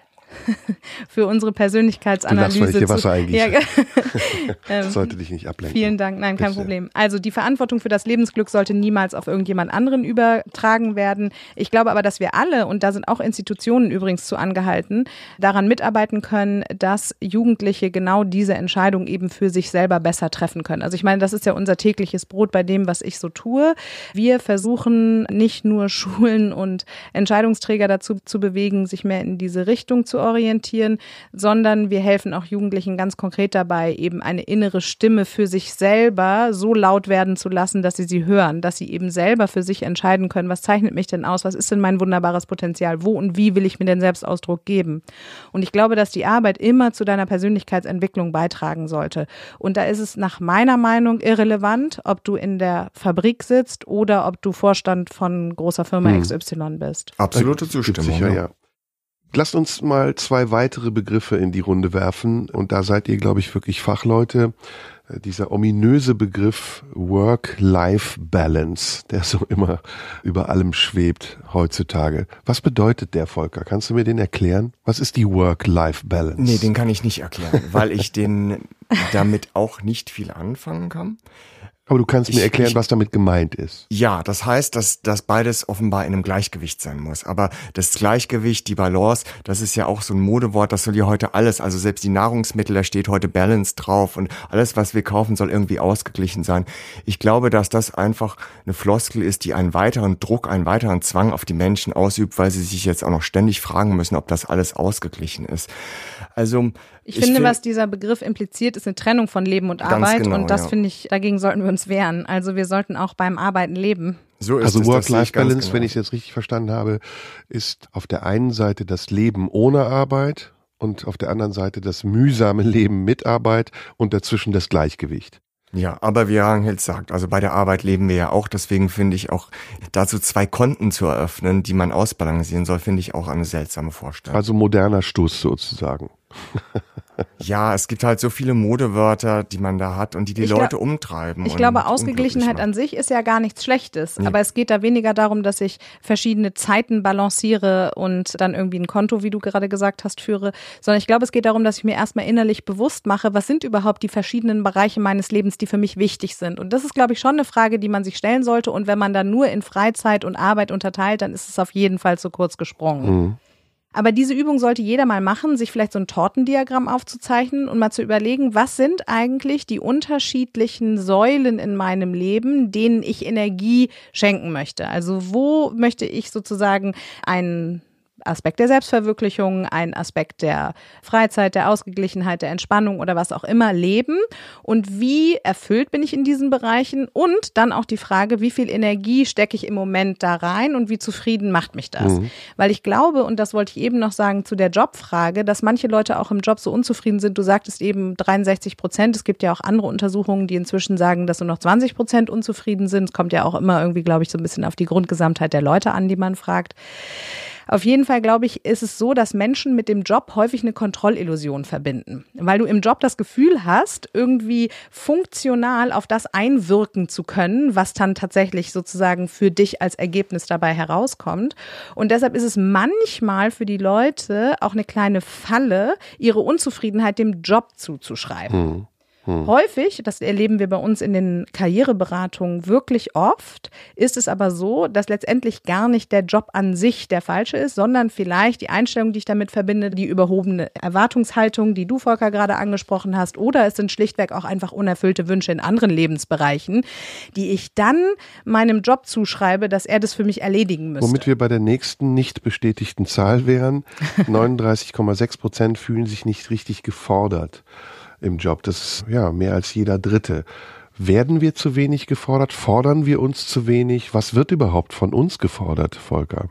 für unsere Persönlichkeitsanalyse du darfst, weil ich dir Wasser eingieße. Ja, ähm, sollte dich nicht ablenken. Vielen Dank, nein, kein Bitte. Problem. Also die Verantwortung für das Lebensglück sollte niemals auf irgendjemand anderen übertragen werden. Ich glaube aber, dass wir alle, und da sind auch Institutionen übrigens zu angehalten, daran mitarbeiten können, dass Jugendliche genau diese Entscheidung eben für sich selber besser treffen können. Also ich meine, das ist ja unser tägliches Brot bei dem, was ich so tue. Wir versuchen nicht nur Schulen und Entscheidungsträger dazu zu bewegen, sich mehr in diese Richtung zu orientieren, sondern wir helfen auch Jugendlichen ganz konkret dabei, eben eine innere Stimme für sich selber so laut werden zu lassen, dass sie sie hören, dass sie eben selber für sich entscheiden können, was zeichnet mich denn aus, was ist denn mein wunderbares Potenzial, wo und wie will ich mir den Selbstausdruck geben. Und ich glaube, dass die Arbeit immer zu deiner Persönlichkeitsentwicklung beitragen sollte. Und da ist es nach meiner Meinung irrelevant, ob du in der Fabrik sitzt oder ob du Vorstand von großer Firma hm. X Y bist. Absolute Zustimmung. Sicher, ja. Lasst uns mal zwei weitere Begriffe in die Runde werfen. Und da seid ihr, glaube ich, wirklich Fachleute. Dieser ominöse Begriff Work-Life-Balance, der so immer über allem schwebt heutzutage. Was bedeutet der, Volker? Kannst du mir den erklären? Was ist die Work-Life-Balance? Nee, den kann ich nicht erklären, weil ich den damit auch nicht viel anfangen kann. Aber du kannst mir ich, erklären, ich, was damit gemeint ist. Ja, das heißt, dass, dass beides offenbar in einem Gleichgewicht sein muss. Aber das Gleichgewicht, die Balance, das ist ja auch so ein Modewort, das soll ja heute alles, also selbst die Nahrungsmittel, da steht heute Balance drauf und alles, was wir kaufen, soll irgendwie ausgeglichen sein. Ich glaube, dass das einfach eine Floskel ist, die einen weiteren Druck, einen weiteren Zwang auf die Menschen ausübt, weil sie sich jetzt auch noch ständig fragen müssen, ob das alles ausgeglichen ist. Also Ich, ich finde, find, was dieser Begriff impliziert, ist eine Trennung von Leben und Arbeit. Genau, und das ja. finde ich, dagegen sollten wir uns wehren. Also wir sollten auch beim Arbeiten leben. So ist also Work-Life-Balance, genau. Wenn ich es jetzt richtig verstanden habe, ist auf der einen Seite das Leben ohne Arbeit und auf der anderen Seite das mühsame Leben mit Arbeit und dazwischen das Gleichgewicht. Ja, aber wie Rangel sagt, also bei der Arbeit leben wir ja auch, deswegen finde ich auch, dazu zwei Konten zu eröffnen, die man ausbalancieren soll, finde ich auch eine seltsame Vorstellung. Also moderner Stoß sozusagen. Ja, es gibt halt so viele Modewörter, die man da hat und die die ich Leute glaub, umtreiben. Ich glaube, Ausgeglichenheit an sich ist ja gar nichts Schlechtes. Nee. Aber es geht da weniger darum, dass ich verschiedene Zeiten balanciere und dann irgendwie ein Konto, wie du gerade gesagt hast, führe. Sondern ich glaube, es geht darum, dass ich mir erstmal innerlich bewusst mache, was sind überhaupt die verschiedenen Bereiche meines Lebens, die für mich wichtig sind. Und das ist, glaube ich, schon eine Frage, die man sich stellen sollte. Und wenn man dann nur in Freizeit und Arbeit unterteilt, dann ist es auf jeden Fall zu kurz gesprungen. Mhm. Aber diese Übung sollte jeder mal machen, sich vielleicht so ein Tortendiagramm aufzuzeichnen und mal zu überlegen, was sind eigentlich die unterschiedlichen Säulen in meinem Leben, denen ich Energie schenken möchte. Also wo möchte ich sozusagen einen Aspekt der Selbstverwirklichung, ein Aspekt der Freizeit, der Ausgeglichenheit, der Entspannung oder was auch immer leben und wie erfüllt bin ich in diesen Bereichen und dann auch die Frage, wie viel Energie stecke ich im Moment da rein und wie zufrieden macht mich das? Mhm. Weil ich glaube, und das wollte ich eben noch sagen zu der Jobfrage, dass manche Leute auch im Job so unzufrieden sind. Du sagtest eben dreiundsechzig Prozent. Es gibt ja auch andere Untersuchungen, die inzwischen sagen, dass nur noch zwanzig Prozent unzufrieden sind. Es kommt ja auch immer irgendwie, glaube ich, so ein bisschen auf die Grundgesamtheit der Leute an, die man fragt. Auf jeden Fall, glaube ich, ist es so, dass Menschen mit dem Job häufig eine Kontrollillusion verbinden. Weil du im Job das Gefühl hast, irgendwie funktional auf das einwirken zu können, was dann tatsächlich sozusagen für dich als Ergebnis dabei herauskommt. Und deshalb ist es manchmal für die Leute auch eine kleine Falle, ihre Unzufriedenheit dem Job zuzuschreiben. Hm. Hm. Häufig, das erleben wir bei uns in den Karriereberatungen wirklich oft, ist es aber so, dass letztendlich gar nicht der Job an sich der falsche ist, sondern vielleicht die Einstellung, die ich damit verbinde, die überhobene Erwartungshaltung, die du, Volker, gerade angesprochen hast, oder es sind schlichtweg auch einfach unerfüllte Wünsche in anderen Lebensbereichen, die ich dann meinem Job zuschreibe, dass er das für mich erledigen müsste. Womit wir bei der nächsten nicht bestätigten Zahl wären, neununddreißig Komma sechs Prozent fühlen sich nicht richtig gefordert im Job. Das ist ja mehr als jeder Dritte. Werden wir zu wenig gefordert? Fordern wir uns zu wenig? Was wird überhaupt von uns gefordert, Volker?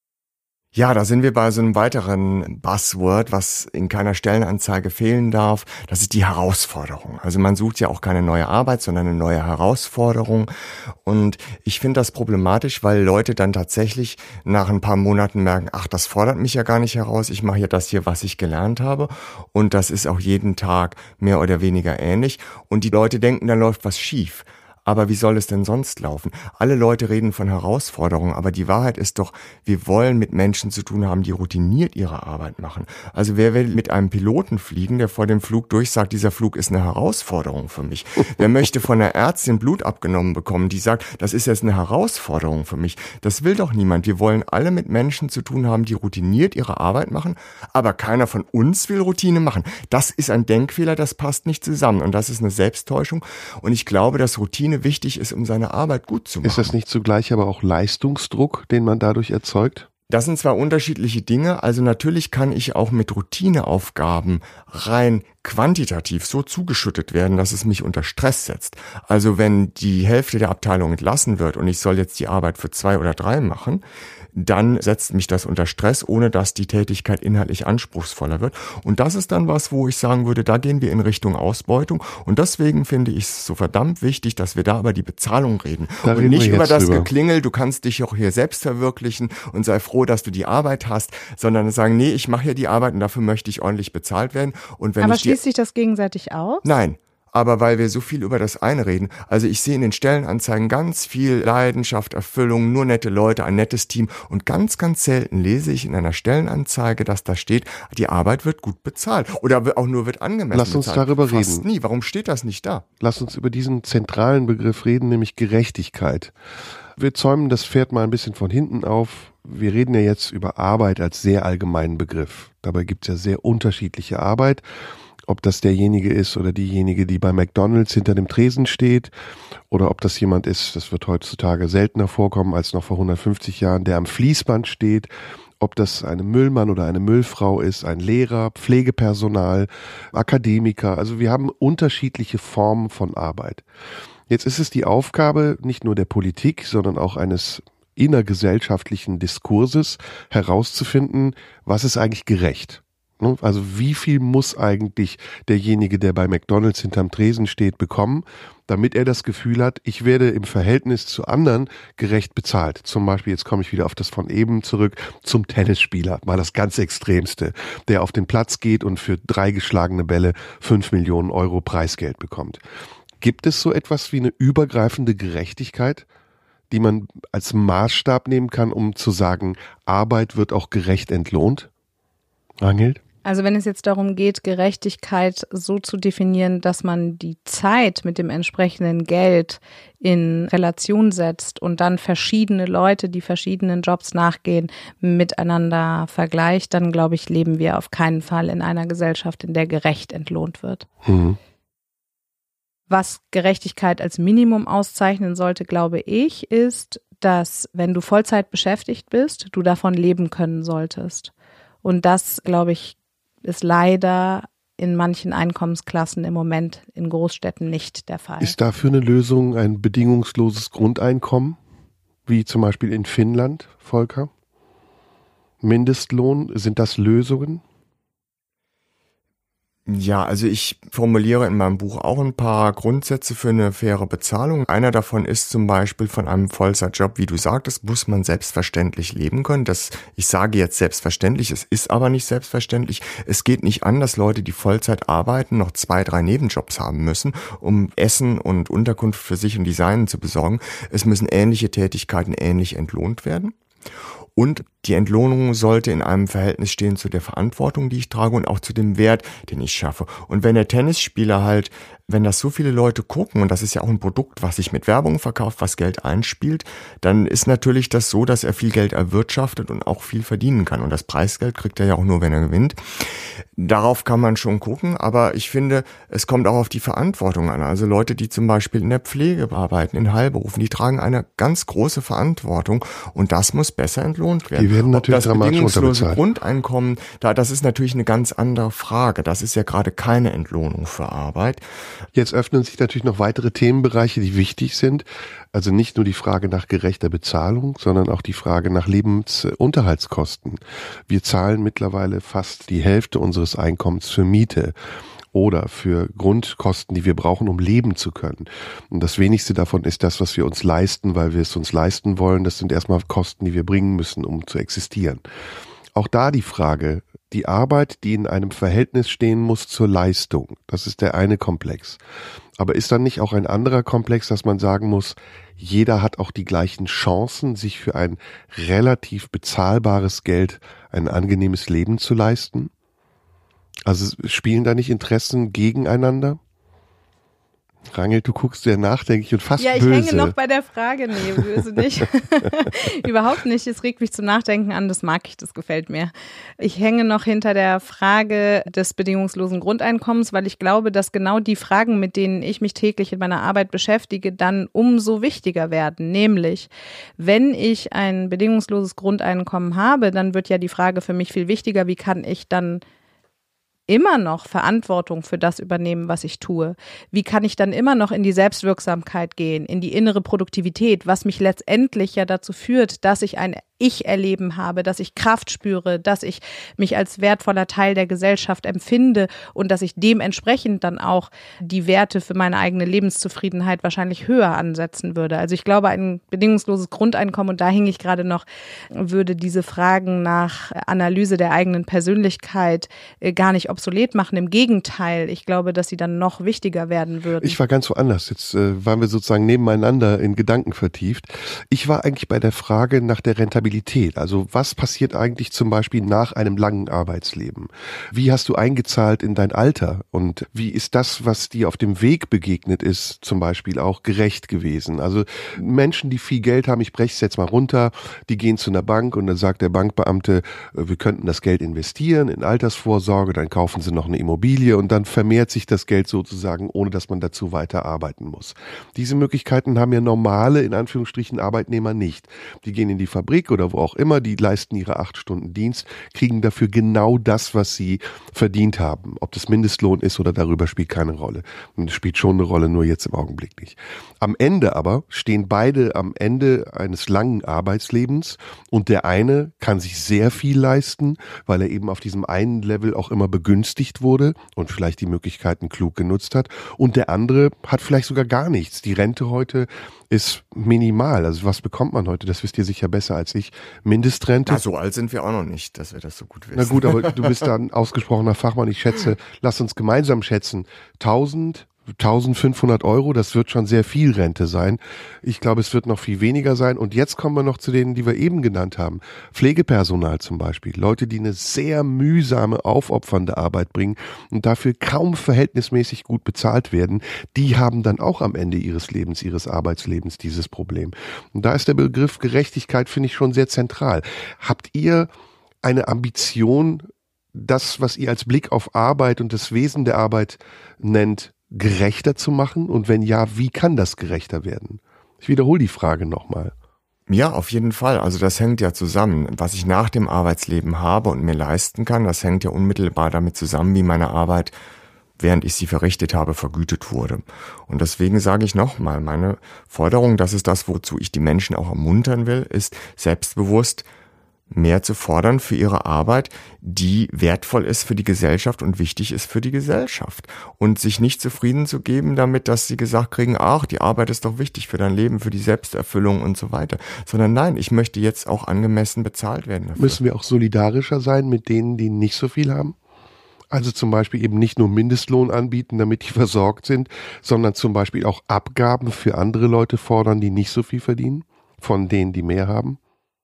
Ja, da sind wir bei so einem weiteren Buzzword, was in keiner Stellenanzeige fehlen darf. Das ist die Herausforderung. Also man sucht ja auch keine neue Arbeit, sondern eine neue Herausforderung. Und ich finde das problematisch, weil Leute dann tatsächlich nach ein paar Monaten merken, ach, das fordert mich ja gar nicht heraus. Ich mache ja das hier, was ich gelernt habe. Und das ist auch jeden Tag mehr oder weniger ähnlich. Und die Leute denken, da läuft was schief. Aber wie soll es denn sonst laufen? Alle Leute reden von Herausforderungen, aber die Wahrheit ist doch, wir wollen mit Menschen zu tun haben, die routiniert ihre Arbeit machen. Also wer will mit einem Piloten fliegen, der vor dem Flug durchsagt, dieser Flug ist eine Herausforderung für mich? Wer möchte von einer Ärztin Blut abgenommen bekommen, die sagt, das ist jetzt eine Herausforderung für mich? Das will doch niemand. Wir wollen alle mit Menschen zu tun haben, die routiniert ihre Arbeit machen, aber keiner von uns will Routine machen. Das ist ein Denkfehler, das passt nicht zusammen und das ist eine Selbsttäuschung und ich glaube, dass Routine wichtig ist, um seine Arbeit gut zu machen. Ist das nicht zugleich aber auch Leistungsdruck, den man dadurch erzeugt? Das sind zwar unterschiedliche Dinge, also natürlich kann ich auch mit Routineaufgaben rein quantitativ so zugeschüttet werden, dass es mich unter Stress setzt. Also wenn die Hälfte der Abteilung entlassen wird und ich soll jetzt die Arbeit für zwei oder drei machen, dann setzt mich das unter Stress, ohne dass die Tätigkeit inhaltlich anspruchsvoller wird. Und das ist dann was, wo ich sagen würde, da gehen wir in Richtung Ausbeutung. Und deswegen finde ich es so verdammt wichtig, dass wir da über die Bezahlung reden. Da und reden nicht über das drüber. Geklingel, du kannst dich auch hier selbst verwirklichen und sei froh, dass du die Arbeit hast, sondern sagen, nee, ich mache hier die Arbeit und dafür möchte ich ordentlich bezahlt werden. Und wenn Aber ich die, schließt sich das gegenseitig aus? Nein. Aber weil wir so viel über das eine reden, also ich sehe in den Stellenanzeigen ganz viel Leidenschaft, Erfüllung, nur nette Leute, ein nettes Team und ganz, ganz selten lese ich in einer Stellenanzeige, dass da steht, die Arbeit wird gut bezahlt oder auch nur wird angemessen Lass uns bezahlt. darüber Fast reden. nie. Warum steht das nicht da? Lass uns über diesen zentralen Begriff reden, nämlich Gerechtigkeit. Wir zäumen das Pferd mal ein bisschen von hinten auf. Wir reden ja jetzt über Arbeit als sehr allgemeinen Begriff. Dabei gibt es ja sehr unterschiedliche Arbeit. Ob das derjenige ist oder diejenige, die bei McDonald's hinter dem Tresen steht, oder ob das jemand ist, das wird heutzutage seltener vorkommen als noch vor hundertfünfzig Jahren, der am Fließband steht, ob das eine Müllmann oder eine Müllfrau ist, ein Lehrer, Pflegepersonal, Akademiker. Also wir haben unterschiedliche Formen von Arbeit. Jetzt ist es die Aufgabe nicht nur der Politik, sondern auch eines innergesellschaftlichen Diskurses herauszufinden, was ist eigentlich gerecht. Also wie viel muss eigentlich derjenige, der bei McDonald's hinterm Tresen steht, bekommen, damit er das Gefühl hat, ich werde im Verhältnis zu anderen gerecht bezahlt. Zum Beispiel, jetzt komme ich wieder auf das von eben zurück, zum Tennisspieler, mal das ganz Extremste, der auf den Platz geht und für drei geschlagene Bälle fünf Millionen Euro Preisgeld bekommt. Gibt es so etwas wie eine übergreifende Gerechtigkeit, die man als Maßstab nehmen kann, um zu sagen, Arbeit wird auch gerecht entlohnt? Ranghild? Also wenn es jetzt darum geht, Gerechtigkeit so zu definieren, dass man die Zeit mit dem entsprechenden Geld in Relation setzt und dann verschiedene Leute, die verschiedenen Jobs nachgehen, miteinander vergleicht, dann glaube ich, leben wir auf keinen Fall in einer Gesellschaft, in der gerecht entlohnt wird. Mhm. Was Gerechtigkeit als Minimum auszeichnen sollte, glaube ich, ist, dass wenn du Vollzeit beschäftigt bist, du davon leben können solltest. Und das, glaube ich, ist leider in manchen Einkommensklassen im Moment in Großstädten nicht der Fall. Ist dafür eine Lösung ein bedingungsloses Grundeinkommen, wie zum Beispiel in Finnland, Volker? Mindestlohn, sind das Lösungen? Ja, also ich formuliere in meinem Buch auch ein paar Grundsätze für eine faire Bezahlung. Einer davon ist zum Beispiel, von einem Vollzeitjob, wie du sagtest, muss man selbstverständlich leben können. Das, ich sage jetzt selbstverständlich, es ist aber nicht selbstverständlich. Es geht nicht an, dass Leute, die Vollzeit arbeiten, noch zwei, drei Nebenjobs haben müssen, um Essen und Unterkunft für sich und die Seinen zu besorgen. Es müssen ähnliche Tätigkeiten ähnlich entlohnt werden. Und die Entlohnung sollte in einem Verhältnis stehen zu der Verantwortung, die ich trage und auch zu dem Wert, den ich schaffe. Und wenn der Tennisspieler halt, wenn das so viele Leute gucken, und das ist ja auch ein Produkt, was sich mit Werbung verkauft, was Geld einspielt, dann ist natürlich das so, dass er viel Geld erwirtschaftet und auch viel verdienen kann. Und das Preisgeld kriegt er ja auch nur, wenn er gewinnt. Darauf kann man schon gucken, aber ich finde, es kommt auch auf die Verantwortung an. Also Leute, die zum Beispiel in der Pflege arbeiten, in Heilberufen, die tragen eine ganz große Verantwortung und das muss besser entlohnt werden. Die werden natürlich Ob das dramatisch bedingungslose unterbezahlt. Grundeinkommen, da, das ist natürlich eine ganz andere Frage. Das ist ja gerade keine Entlohnung für Arbeit. Jetzt öffnen sich natürlich noch weitere Themenbereiche, die wichtig sind. Also nicht nur die Frage nach gerechter Bezahlung, sondern auch die Frage nach Lebensunterhaltskosten. Wir zahlen mittlerweile fast die Hälfte unseres Einkommens für Miete oder für Grundkosten, die wir brauchen, um leben zu können. Und das wenigste davon ist das, was wir uns leisten, weil wir es uns leisten wollen. Das sind erstmal Kosten, die wir bringen müssen, um zu existieren. Auch da die Frage, die Arbeit, die in einem Verhältnis stehen muss zur Leistung. Das ist der eine Komplex. Aber ist dann nicht auch ein anderer Komplex, dass man sagen muss, jeder hat auch die gleichen Chancen, sich für ein relativ bezahlbares Geld ein angenehmes Leben zu leisten? Also spielen da nicht Interessen gegeneinander? Ranghild, du guckst sehr nachdenklich und fast böse. Ja, ich hänge noch bei der Frage. Nee, böse nicht. Überhaupt nicht. Es regt mich zum Nachdenken an. Das mag ich, das gefällt mir. Ich hänge noch hinter der Frage des bedingungslosen Grundeinkommens, weil ich glaube, dass genau die Fragen, mit denen ich mich täglich in meiner Arbeit beschäftige, dann umso wichtiger werden. Nämlich, wenn ich ein bedingungsloses Grundeinkommen habe, dann wird ja die Frage für mich viel wichtiger, wie kann ich dann immer noch Verantwortung für das übernehmen, was ich tue? Wie kann ich dann immer noch in die Selbstwirksamkeit gehen, in die innere Produktivität, was mich letztendlich ja dazu führt, dass ich ein Ich-Erleben habe, dass ich Kraft spüre, dass ich mich als wertvoller Teil der Gesellschaft empfinde und dass ich dementsprechend dann auch die Werte für meine eigene Lebenszufriedenheit wahrscheinlich höher ansetzen würde. Also ich glaube, ein bedingungsloses Grundeinkommen, und da hing ich gerade noch, würde diese Fragen nach Analyse der eigenen Persönlichkeit gar nicht obsolet machen. Im Gegenteil, ich glaube, dass sie dann noch wichtiger werden würden. Ich war ganz woanders. Jetzt äh, waren wir sozusagen nebeneinander in Gedanken vertieft. Ich war eigentlich bei der Frage nach der Rentabilität. Also was passiert eigentlich zum Beispiel nach einem langen Arbeitsleben? Wie hast du eingezahlt in dein Alter? Und wie ist das, was dir auf dem Weg begegnet ist, zum Beispiel auch gerecht gewesen? Also Menschen, die viel Geld haben, ich breche es jetzt mal runter, die gehen zu einer Bank und dann sagt der Bankbeamte, wir könnten das Geld investieren in Altersvorsorge, dann kaufen sie noch eine Immobilie und dann vermehrt sich das Geld sozusagen, ohne dass man dazu weiter arbeiten muss. Diese Möglichkeiten haben ja normale, in Anführungsstrichen, Arbeitnehmer nicht. Die gehen in die Fabrik oder wo auch immer, die leisten ihre acht Stunden Dienst, kriegen dafür genau das, was sie verdient haben. Ob das Mindestlohn ist oder darüber, spielt keine Rolle. Und es spielt schon eine Rolle, nur jetzt im Augenblick nicht. Am Ende aber stehen beide am Ende eines langen Arbeitslebens und der eine kann sich sehr viel leisten, weil er eben auf diesem einen Level auch immer begünstigt wurde und vielleicht die Möglichkeiten klug genutzt hat, und der andere hat vielleicht sogar gar nichts. Die Rente heute ist minimal. Also was bekommt man heute? Das wisst ihr sicher besser als ich. Mindestrente. Na, so alt sind wir auch noch nicht, dass wir das so gut wissen. Na gut, aber du bist da ein ausgesprochener Fachmann. Ich schätze, lass uns gemeinsam schätzen. tausend, eintausendfünfhundert Euro, das wird schon sehr viel Rente sein. Ich glaube, es wird noch viel weniger sein. Und jetzt kommen wir noch zu denen, die wir eben genannt haben. Pflegepersonal zum Beispiel. Leute, die eine sehr mühsame, aufopfernde Arbeit bringen und dafür kaum verhältnismäßig gut bezahlt werden. Die haben dann auch am Ende ihres Lebens, ihres Arbeitslebens dieses Problem. Und da ist der Begriff Gerechtigkeit, finde ich, schon sehr zentral. Habt ihr eine Ambition, das, was ihr als Blick auf Arbeit und das Wesen der Arbeit nennt, gerechter zu machen? Und wenn ja, wie kann das gerechter werden? Ich wiederhole die Frage nochmal. Ja, auf jeden Fall. Also das hängt ja zusammen. Was ich nach dem Arbeitsleben habe und mir leisten kann, das hängt ja unmittelbar damit zusammen, wie meine Arbeit, während ich sie verrichtet habe, vergütet wurde. Und deswegen sage ich nochmal, meine Forderung, das ist das, wozu ich die Menschen auch ermuntern will, ist selbstbewusst mehr zu fordern für ihre Arbeit, die wertvoll ist für die Gesellschaft und wichtig ist für die Gesellschaft. Und sich nicht zufrieden zu geben damit, dass sie gesagt kriegen, ach, die Arbeit ist doch wichtig für dein Leben, für die Selbsterfüllung und so weiter. Sondern nein, ich möchte jetzt auch angemessen bezahlt werden dafür. Müssen wir auch solidarischer sein mit denen, die nicht so viel haben? Also zum Beispiel eben nicht nur Mindestlohn anbieten, damit die versorgt sind, sondern zum Beispiel auch Abgaben für andere Leute fordern, die nicht so viel verdienen, von denen, die mehr haben?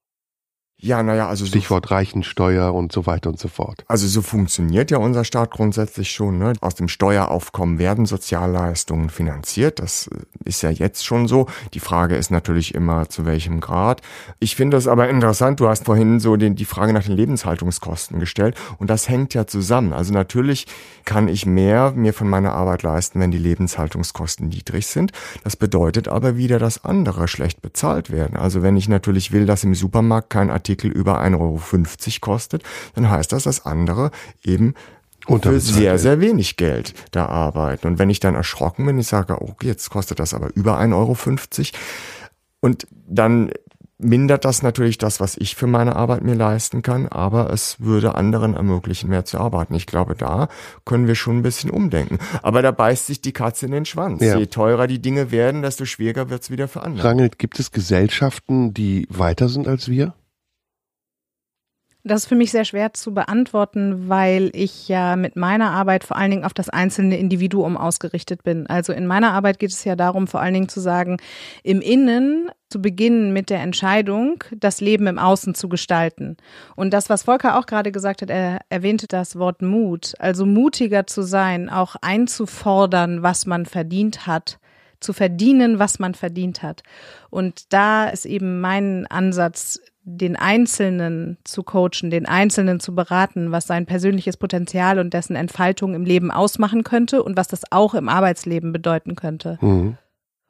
Ja, naja, also Stichwort so, Reichensteuer und so weiter und so fort. Also so funktioniert ja unser Staat grundsätzlich schon, ne? Aus dem Steueraufkommen werden Sozialleistungen finanziert. Das ist ja jetzt schon so. Die Frage ist natürlich immer, zu welchem Grad. Ich finde das aber interessant. Du hast vorhin so den, die Frage nach den Lebenshaltungskosten gestellt. Und das hängt ja zusammen. Also natürlich kann ich mehr mir von meiner Arbeit leisten, wenn die Lebenshaltungskosten niedrig sind. Das bedeutet aber wieder, dass andere schlecht bezahlt werden. Also wenn ich natürlich will, dass im Supermarkt kein Artikel über ein Euro fünfzig kostet, dann heißt das, dass andere eben für sehr, sehr wenig Geld da arbeiten. Und wenn ich dann erschrocken bin, ich sage, okay, jetzt kostet das aber über ein Euro fünfzig, und dann mindert das natürlich das, was ich für meine Arbeit mir leisten kann, aber es würde anderen ermöglichen, mehr zu arbeiten. Ich glaube, da können wir schon ein bisschen umdenken. Aber da beißt sich die Katze in den Schwanz. Ja. Je teurer die Dinge werden, desto schwieriger wird es wieder für andere. Rangelt, gibt es Gesellschaften, die weiter sind als wir? Das ist für mich sehr schwer zu beantworten, weil ich ja mit meiner Arbeit vor allen Dingen auf das einzelne Individuum ausgerichtet bin. Also in meiner Arbeit geht es ja darum, vor allen Dingen zu sagen, im Innen zu beginnen mit der Entscheidung, das Leben im Außen zu gestalten. Und das, was Volker auch gerade gesagt hat, er erwähnte das Wort Mut. Also mutiger zu sein, auch einzufordern, was man verdient hat, zu verdienen, was man verdient hat. Und da ist eben mein Ansatz, den Einzelnen zu coachen, den Einzelnen zu beraten, was sein persönliches Potenzial und dessen Entfaltung im Leben ausmachen könnte und was das auch im Arbeitsleben bedeuten könnte. Mhm.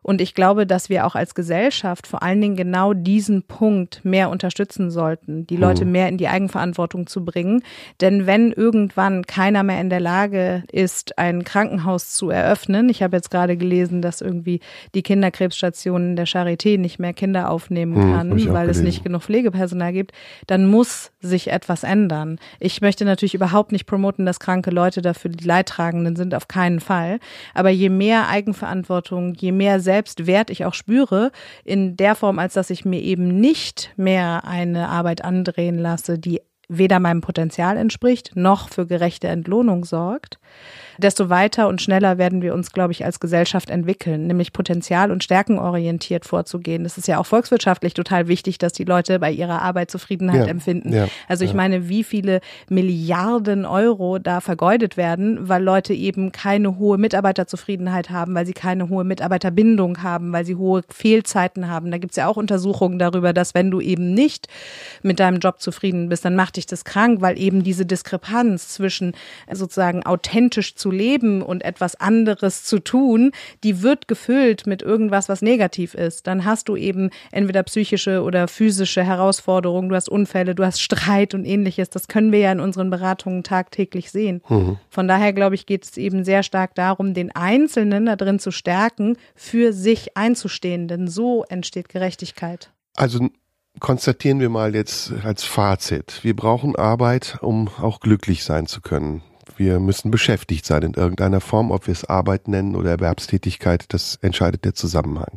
Und ich glaube, dass wir auch als Gesellschaft vor allen Dingen genau diesen Punkt mehr unterstützen sollten, die Leute mehr in die Eigenverantwortung zu bringen. Denn wenn irgendwann keiner mehr in der Lage ist, ein Krankenhaus zu eröffnen, ich habe jetzt gerade gelesen, dass irgendwie die Kinderkrebsstation in der Charité nicht mehr Kinder aufnehmen kann, hm, weil es nicht genug Pflegepersonal gibt, dann muss sich etwas ändern. Ich möchte natürlich überhaupt nicht promoten, dass kranke Leute dafür die Leidtragenden sind, auf keinen Fall. Aber je mehr Eigenverantwortung, je mehr Selbstwert ich auch spüre, in der Form, als dass ich mir eben nicht mehr eine Arbeit andrehen lasse, die weder meinem Potenzial entspricht, noch für gerechte Entlohnung sorgt, desto weiter und schneller werden wir uns, glaube ich, als Gesellschaft entwickeln, nämlich potenzial- und stärkenorientiert vorzugehen. Das ist ja auch volkswirtschaftlich total wichtig, dass die Leute bei ihrer Arbeit Zufriedenheit ja, empfinden. Ja, also ich ja. meine, wie viele Milliarden Euro da vergeudet werden, weil Leute eben keine hohe Mitarbeiterzufriedenheit haben, weil sie keine hohe Mitarbeiterbindung haben, weil sie hohe Fehlzeiten haben. Da gibt es ja auch Untersuchungen darüber, dass wenn du eben nicht mit deinem Job zufrieden bist, dann macht dich das krank, weil eben diese Diskrepanz zwischen sozusagen authentisch zu leben und etwas anderes zu tun, die wird gefüllt mit irgendwas, was negativ ist. Dann hast du eben entweder psychische oder physische Herausforderungen, du hast Unfälle, du hast Streit und ähnliches. Das können wir ja in unseren Beratungen tagtäglich sehen. Mhm. Von daher, glaube ich, geht es eben sehr stark darum, den Einzelnen da drin zu stärken, für sich einzustehen, denn so entsteht Gerechtigkeit. Also konstatieren wir mal jetzt als Fazit. Wir brauchen Arbeit, um auch glücklich sein zu können. Wir müssen beschäftigt sein in irgendeiner Form, ob wir es Arbeit nennen oder Erwerbstätigkeit, das entscheidet der Zusammenhang.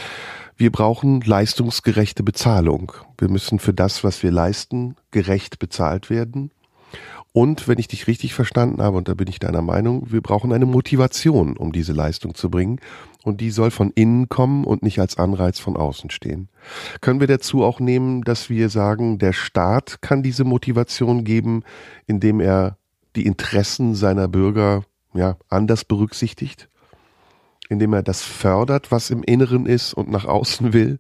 Wir brauchen leistungsgerechte Bezahlung. Wir müssen für das, was wir leisten, gerecht bezahlt werden. Und wenn ich dich richtig verstanden habe, und da bin ich deiner Meinung, wir brauchen eine Motivation, um diese Leistung zu bringen. Und die soll von innen kommen und nicht als Anreiz von außen stehen. Können wir dazu auch nehmen, dass wir sagen, der Staat kann diese Motivation geben, indem er die Interessen seiner Bürger ja anders berücksichtigt, indem er das fördert, was im Inneren ist und nach außen will?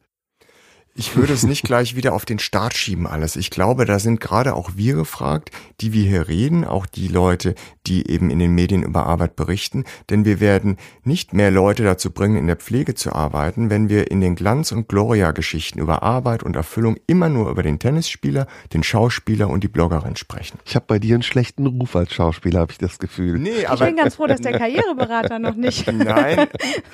Ich würde es nicht gleich wieder auf den Staat schieben alles. Ich glaube, da sind gerade auch wir gefragt, die wir hier reden, auch die Leute, die eben in den Medien über Arbeit berichten. Denn wir werden nicht mehr Leute dazu bringen, in der Pflege zu arbeiten, wenn wir in den Glanz- und Gloria-Geschichten über Arbeit und Erfüllung immer nur über den Tennisspieler, den Schauspieler und die Bloggerin sprechen. Ich habe bei dir einen schlechten Ruf als Schauspieler, habe ich das Gefühl. Nee, aber ich bin ganz froh, dass der Karriereberater noch nicht... Nein.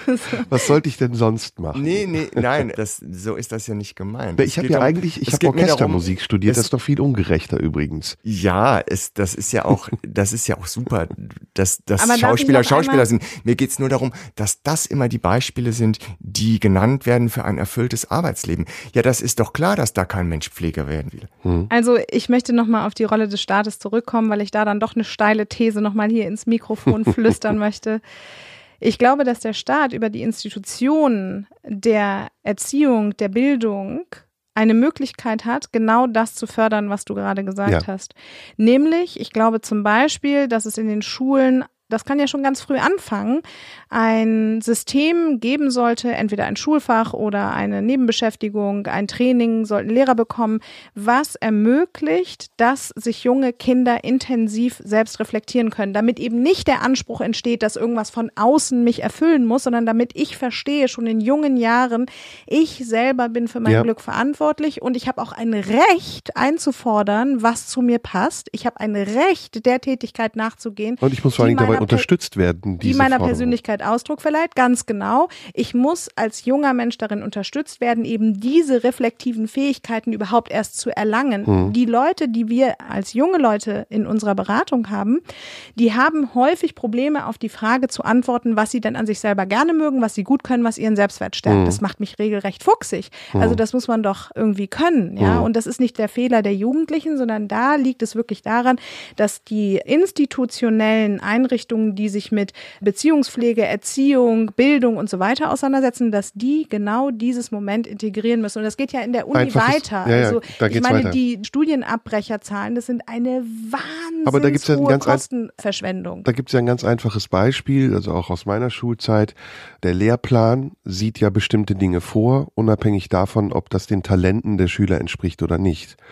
Was sollte ich denn sonst machen? Nee, nee, nein, das, so ist das ja nicht gemeint. Ich habe ja darum, eigentlich, ich habe Orchestermusik darum, studiert, es, das ist doch viel ungerechter übrigens. Ja, es, das ist ja auch, das ist ja auch super, dass, dass Schauspieler Schauspieler sind. Mir geht's nur darum, dass das immer die Beispiele sind, die genannt werden für ein erfülltes Arbeitsleben. Ja, das ist doch klar, dass da kein Mensch Pfleger werden will. Hm. Also ich möchte nochmal auf die Rolle des Staates zurückkommen, weil ich da dann doch eine steile These nochmal hier ins Mikrofon flüstern möchte. Ich glaube, dass der Staat über die Institutionen der Erziehung, der Bildung eine Möglichkeit hat, genau das zu fördern, was du gerade gesagt ja. hast. Nämlich, ich glaube zum Beispiel, dass es in den Schulen, das kann ja schon ganz früh anfangen, ein System geben sollte, entweder ein Schulfach oder eine Nebenbeschäftigung, ein Training sollten Lehrer bekommen, was ermöglicht, dass sich junge Kinder intensiv selbst reflektieren können, damit eben nicht der Anspruch entsteht, dass irgendwas von außen mich erfüllen muss, sondern damit ich verstehe, schon in jungen Jahren, ich selber bin für mein ja. Glück verantwortlich und ich habe auch ein Recht einzufordern, was zu mir passt. Ich habe ein Recht, der Tätigkeit nachzugehen. Und ich muss vor allem dabei unterstützt werden, diese die meiner Forderung. Persönlichkeit Ausdruck verleiht, ganz genau. Ich muss als junger Mensch darin unterstützt werden, eben diese reflektiven Fähigkeiten überhaupt erst zu erlangen. Hm. Die Leute, die wir als junge Leute in unserer Beratung haben, die haben häufig Probleme, auf die Frage zu antworten, was sie denn an sich selber gerne mögen, was sie gut können, was ihren Selbstwert stärkt. Hm. Das macht mich regelrecht fuchsig. Hm. Also das muss man doch irgendwie können, ja. Hm. Und das ist nicht der Fehler der Jugendlichen, sondern da liegt es wirklich daran, dass die institutionellen Einrichtungen, die sich mit Beziehungspflege, Erziehung, Bildung und so weiter auseinandersetzen, dass die genau dieses Moment integrieren müssen. Und das geht ja in der Uni Einfaches, weiter. Ja, ja, also da ich meine, weiter. Die Studienabbrecherzahlen, das sind eine wahnsinnig Aber da gibt's ja hohe ganz Kostenverschwendung. Ein, da gibt es ja ein ganz einfaches Beispiel, also auch aus meiner Schulzeit. Der Lehrplan sieht ja bestimmte Dinge vor, unabhängig davon, ob das den Talenten der Schüler entspricht oder nicht.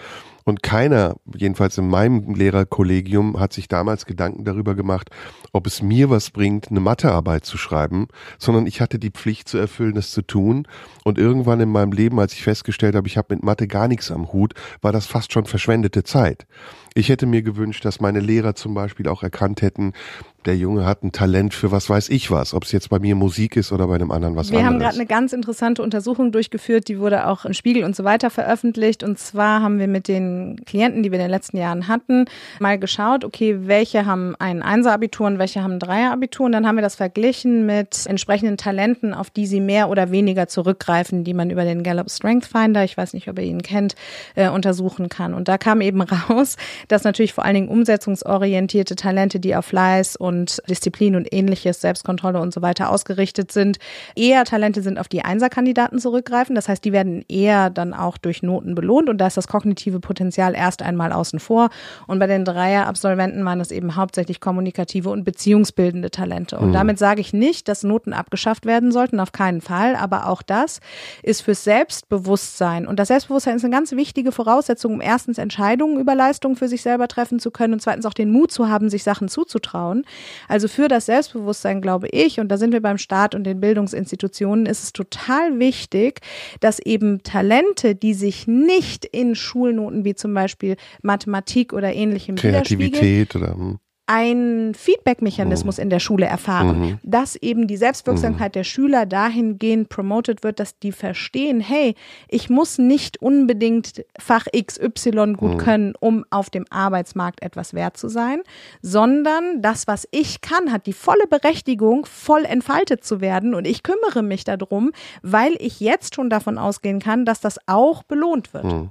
Und keiner, jedenfalls in meinem Lehrerkollegium, hat sich damals Gedanken darüber gemacht, ob es mir was bringt, eine Mathearbeit zu schreiben, sondern ich hatte die Pflicht zu erfüllen, das zu tun. Und irgendwann in meinem Leben, als ich festgestellt habe, ich habe mit Mathe gar nichts am Hut, war das fast schon verschwendete Zeit. Ich hätte mir gewünscht, dass meine Lehrer zum Beispiel auch erkannt hätten, der Junge hat ein Talent für was weiß ich was, ob es jetzt bei mir Musik ist oder bei einem anderen was Wir anderes. haben gerade eine ganz interessante Untersuchung durchgeführt, die wurde auch im Spiegel und so weiter veröffentlicht. Und zwar haben wir mit den Klienten, die wir in den letzten Jahren hatten, mal geschaut, okay, welche haben ein Einser-Abitur und welche haben ein Dreier-Abitur. Und dann haben wir das verglichen mit entsprechenden Talenten, auf die sie mehr oder weniger zurückgreifen, die man über den Gallup Strength Finder, ich weiß nicht, ob ihr ihn kennt, äh, untersuchen kann. Und da kam eben raus, dass natürlich vor allen Dingen umsetzungsorientierte Talente, die auf Fleiß und und Disziplin und ähnliches, Selbstkontrolle und so weiter ausgerichtet sind, eher Talente sind, auf die Einser-Kandidaten zurückgreifen. Das heißt, die werden eher dann auch durch Noten belohnt und da ist das kognitive Potenzial erst einmal außen vor. Und bei den Dreier-Absolventen waren es eben hauptsächlich kommunikative und beziehungsbildende Talente. Und mhm. damit sage ich nicht, dass Noten abgeschafft werden sollten, auf keinen Fall. Aber auch das ist fürs Selbstbewusstsein. Und das Selbstbewusstsein ist eine ganz wichtige Voraussetzung, um erstens Entscheidungen über Leistungen für sich selber treffen zu können und zweitens auch den Mut zu haben, sich Sachen zuzutrauen. Also für das Selbstbewusstsein, glaube ich, und da sind wir beim Staat und den Bildungsinstitutionen, ist es total wichtig, dass eben Talente, die sich nicht in Schulnoten wie zum Beispiel Mathematik oder ähnlichem Kreativität oder hm. einen Feedback-Mechanismus mhm. in der Schule erfahren, mhm. dass eben die Selbstwirksamkeit mhm. der Schüler dahingehend promotet wird, dass die verstehen, hey, ich muss nicht unbedingt Fach X Y gut mhm. können, um auf dem Arbeitsmarkt etwas wert zu sein, sondern das, was ich kann, hat die volle Berechtigung, voll entfaltet zu werden und ich kümmere mich darum, weil ich jetzt schon davon ausgehen kann, dass das auch belohnt wird. Mhm.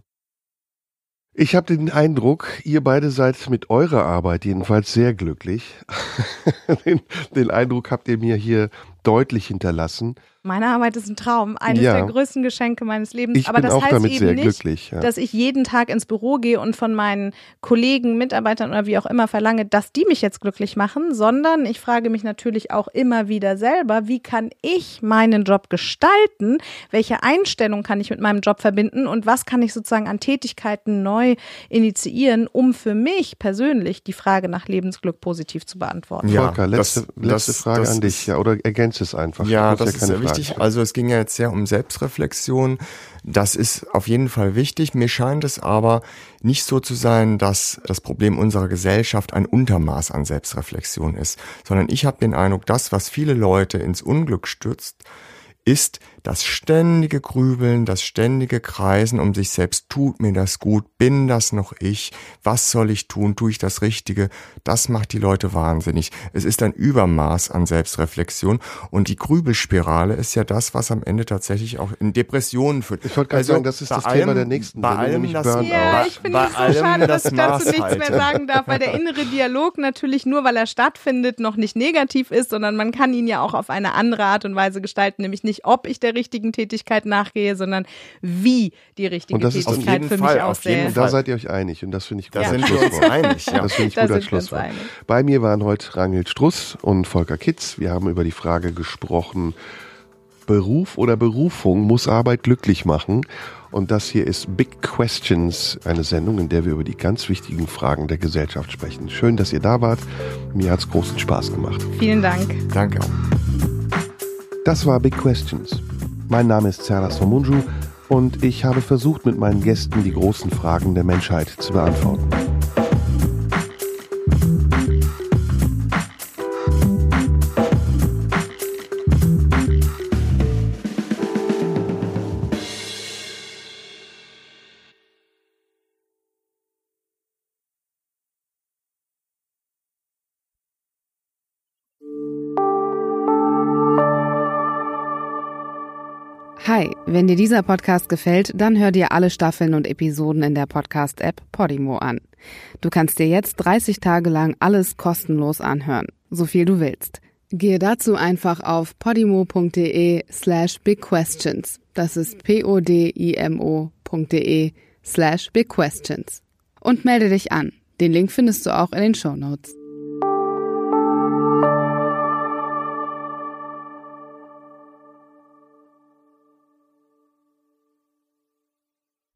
Ich habe den Eindruck, ihr beide seid mit eurer Arbeit jedenfalls sehr glücklich. den, den Eindruck habt ihr mir hier deutlich hinterlassen. Meine Arbeit ist ein Traum, eines ja. der größten Geschenke meines Lebens. Ich Aber bin das auch heißt damit eben sehr nicht, glücklich, ja. dass ich jeden Tag ins Büro gehe und von meinen Kollegen, Mitarbeitern oder wie auch immer verlange, dass die mich jetzt glücklich machen, sondern ich frage mich natürlich auch immer wieder selber, wie kann ich meinen Job gestalten? Welche Einstellung kann ich mit meinem Job verbinden und was kann ich sozusagen an Tätigkeiten neu initiieren, um für mich persönlich die Frage nach Lebensglück positiv zu beantworten? Ja, Volker, letzte, das, letzte das, Frage das an dich, ja, oder ergänzt es einfach. Ja, das ja ist sehr Frage wichtig. stellen. Also es ging ja jetzt sehr um Selbstreflexion. Das ist auf jeden Fall wichtig. Mir scheint es aber nicht so zu sein, dass das Problem unserer Gesellschaft ein Untermaß an Selbstreflexion ist, sondern ich habe den Eindruck, das, was viele Leute ins Unglück stürzt, ist das ständige Grübeln, das ständige Kreisen um sich selbst. Tut mir das gut? Bin das noch ich? Was soll ich tun? Tue ich das Richtige? Das macht die Leute wahnsinnig. Es ist ein Übermaß an Selbstreflexion und die Grübelspirale ist ja das, was am Ende tatsächlich auch in Depressionen führt. Ich wollte gerade also sagen, das ist das allem, Thema der nächsten bei Sendung, allem nämlich das, Burnout. Ja, ich finde es so schade, dass ich dazu nichts mehr sagen darf, weil der innere Dialog natürlich nur, weil er stattfindet, noch nicht negativ ist, sondern man kann ihn ja auch auf eine andere Art und Weise gestalten, nämlich nicht, ob ich der richtigen Tätigkeit nachgehe, sondern wie die richtige Tätigkeit für mich aussähe. Da seid ihr euch einig und das finde ich gut. Da als sind wir uns einig. Ja. Das finde ich da gut als sind wir uns Schlusswort. einig. Bei mir waren heute Ranghild Struss und Volker Kitz. Wir haben über die Frage gesprochen, Beruf oder Berufung, muss Arbeit glücklich machen? Und das hier ist Big Questions, eine Sendung, in der wir über die ganz wichtigen Fragen der Gesellschaft sprechen. Schön, dass ihr da wart. Mir hat es großen Spaß gemacht. Vielen Dank. Danke auch. Das war Big Questions. Mein Name ist Serdas Somunju und ich habe versucht, mit meinen Gästen die großen Fragen der Menschheit zu beantworten. Hi, wenn dir dieser Podcast gefällt, dann hör dir alle Staffeln und Episoden in der Podcast-App Podimo an. Du kannst dir jetzt dreißig Tage lang alles kostenlos anhören, so viel du willst. Gehe dazu einfach auf podimo.de slash bigquestions. Das ist p-o-d-i-m-o.de slash bigquestions. Und melde dich an. Den Link findest du auch in den Shownotes.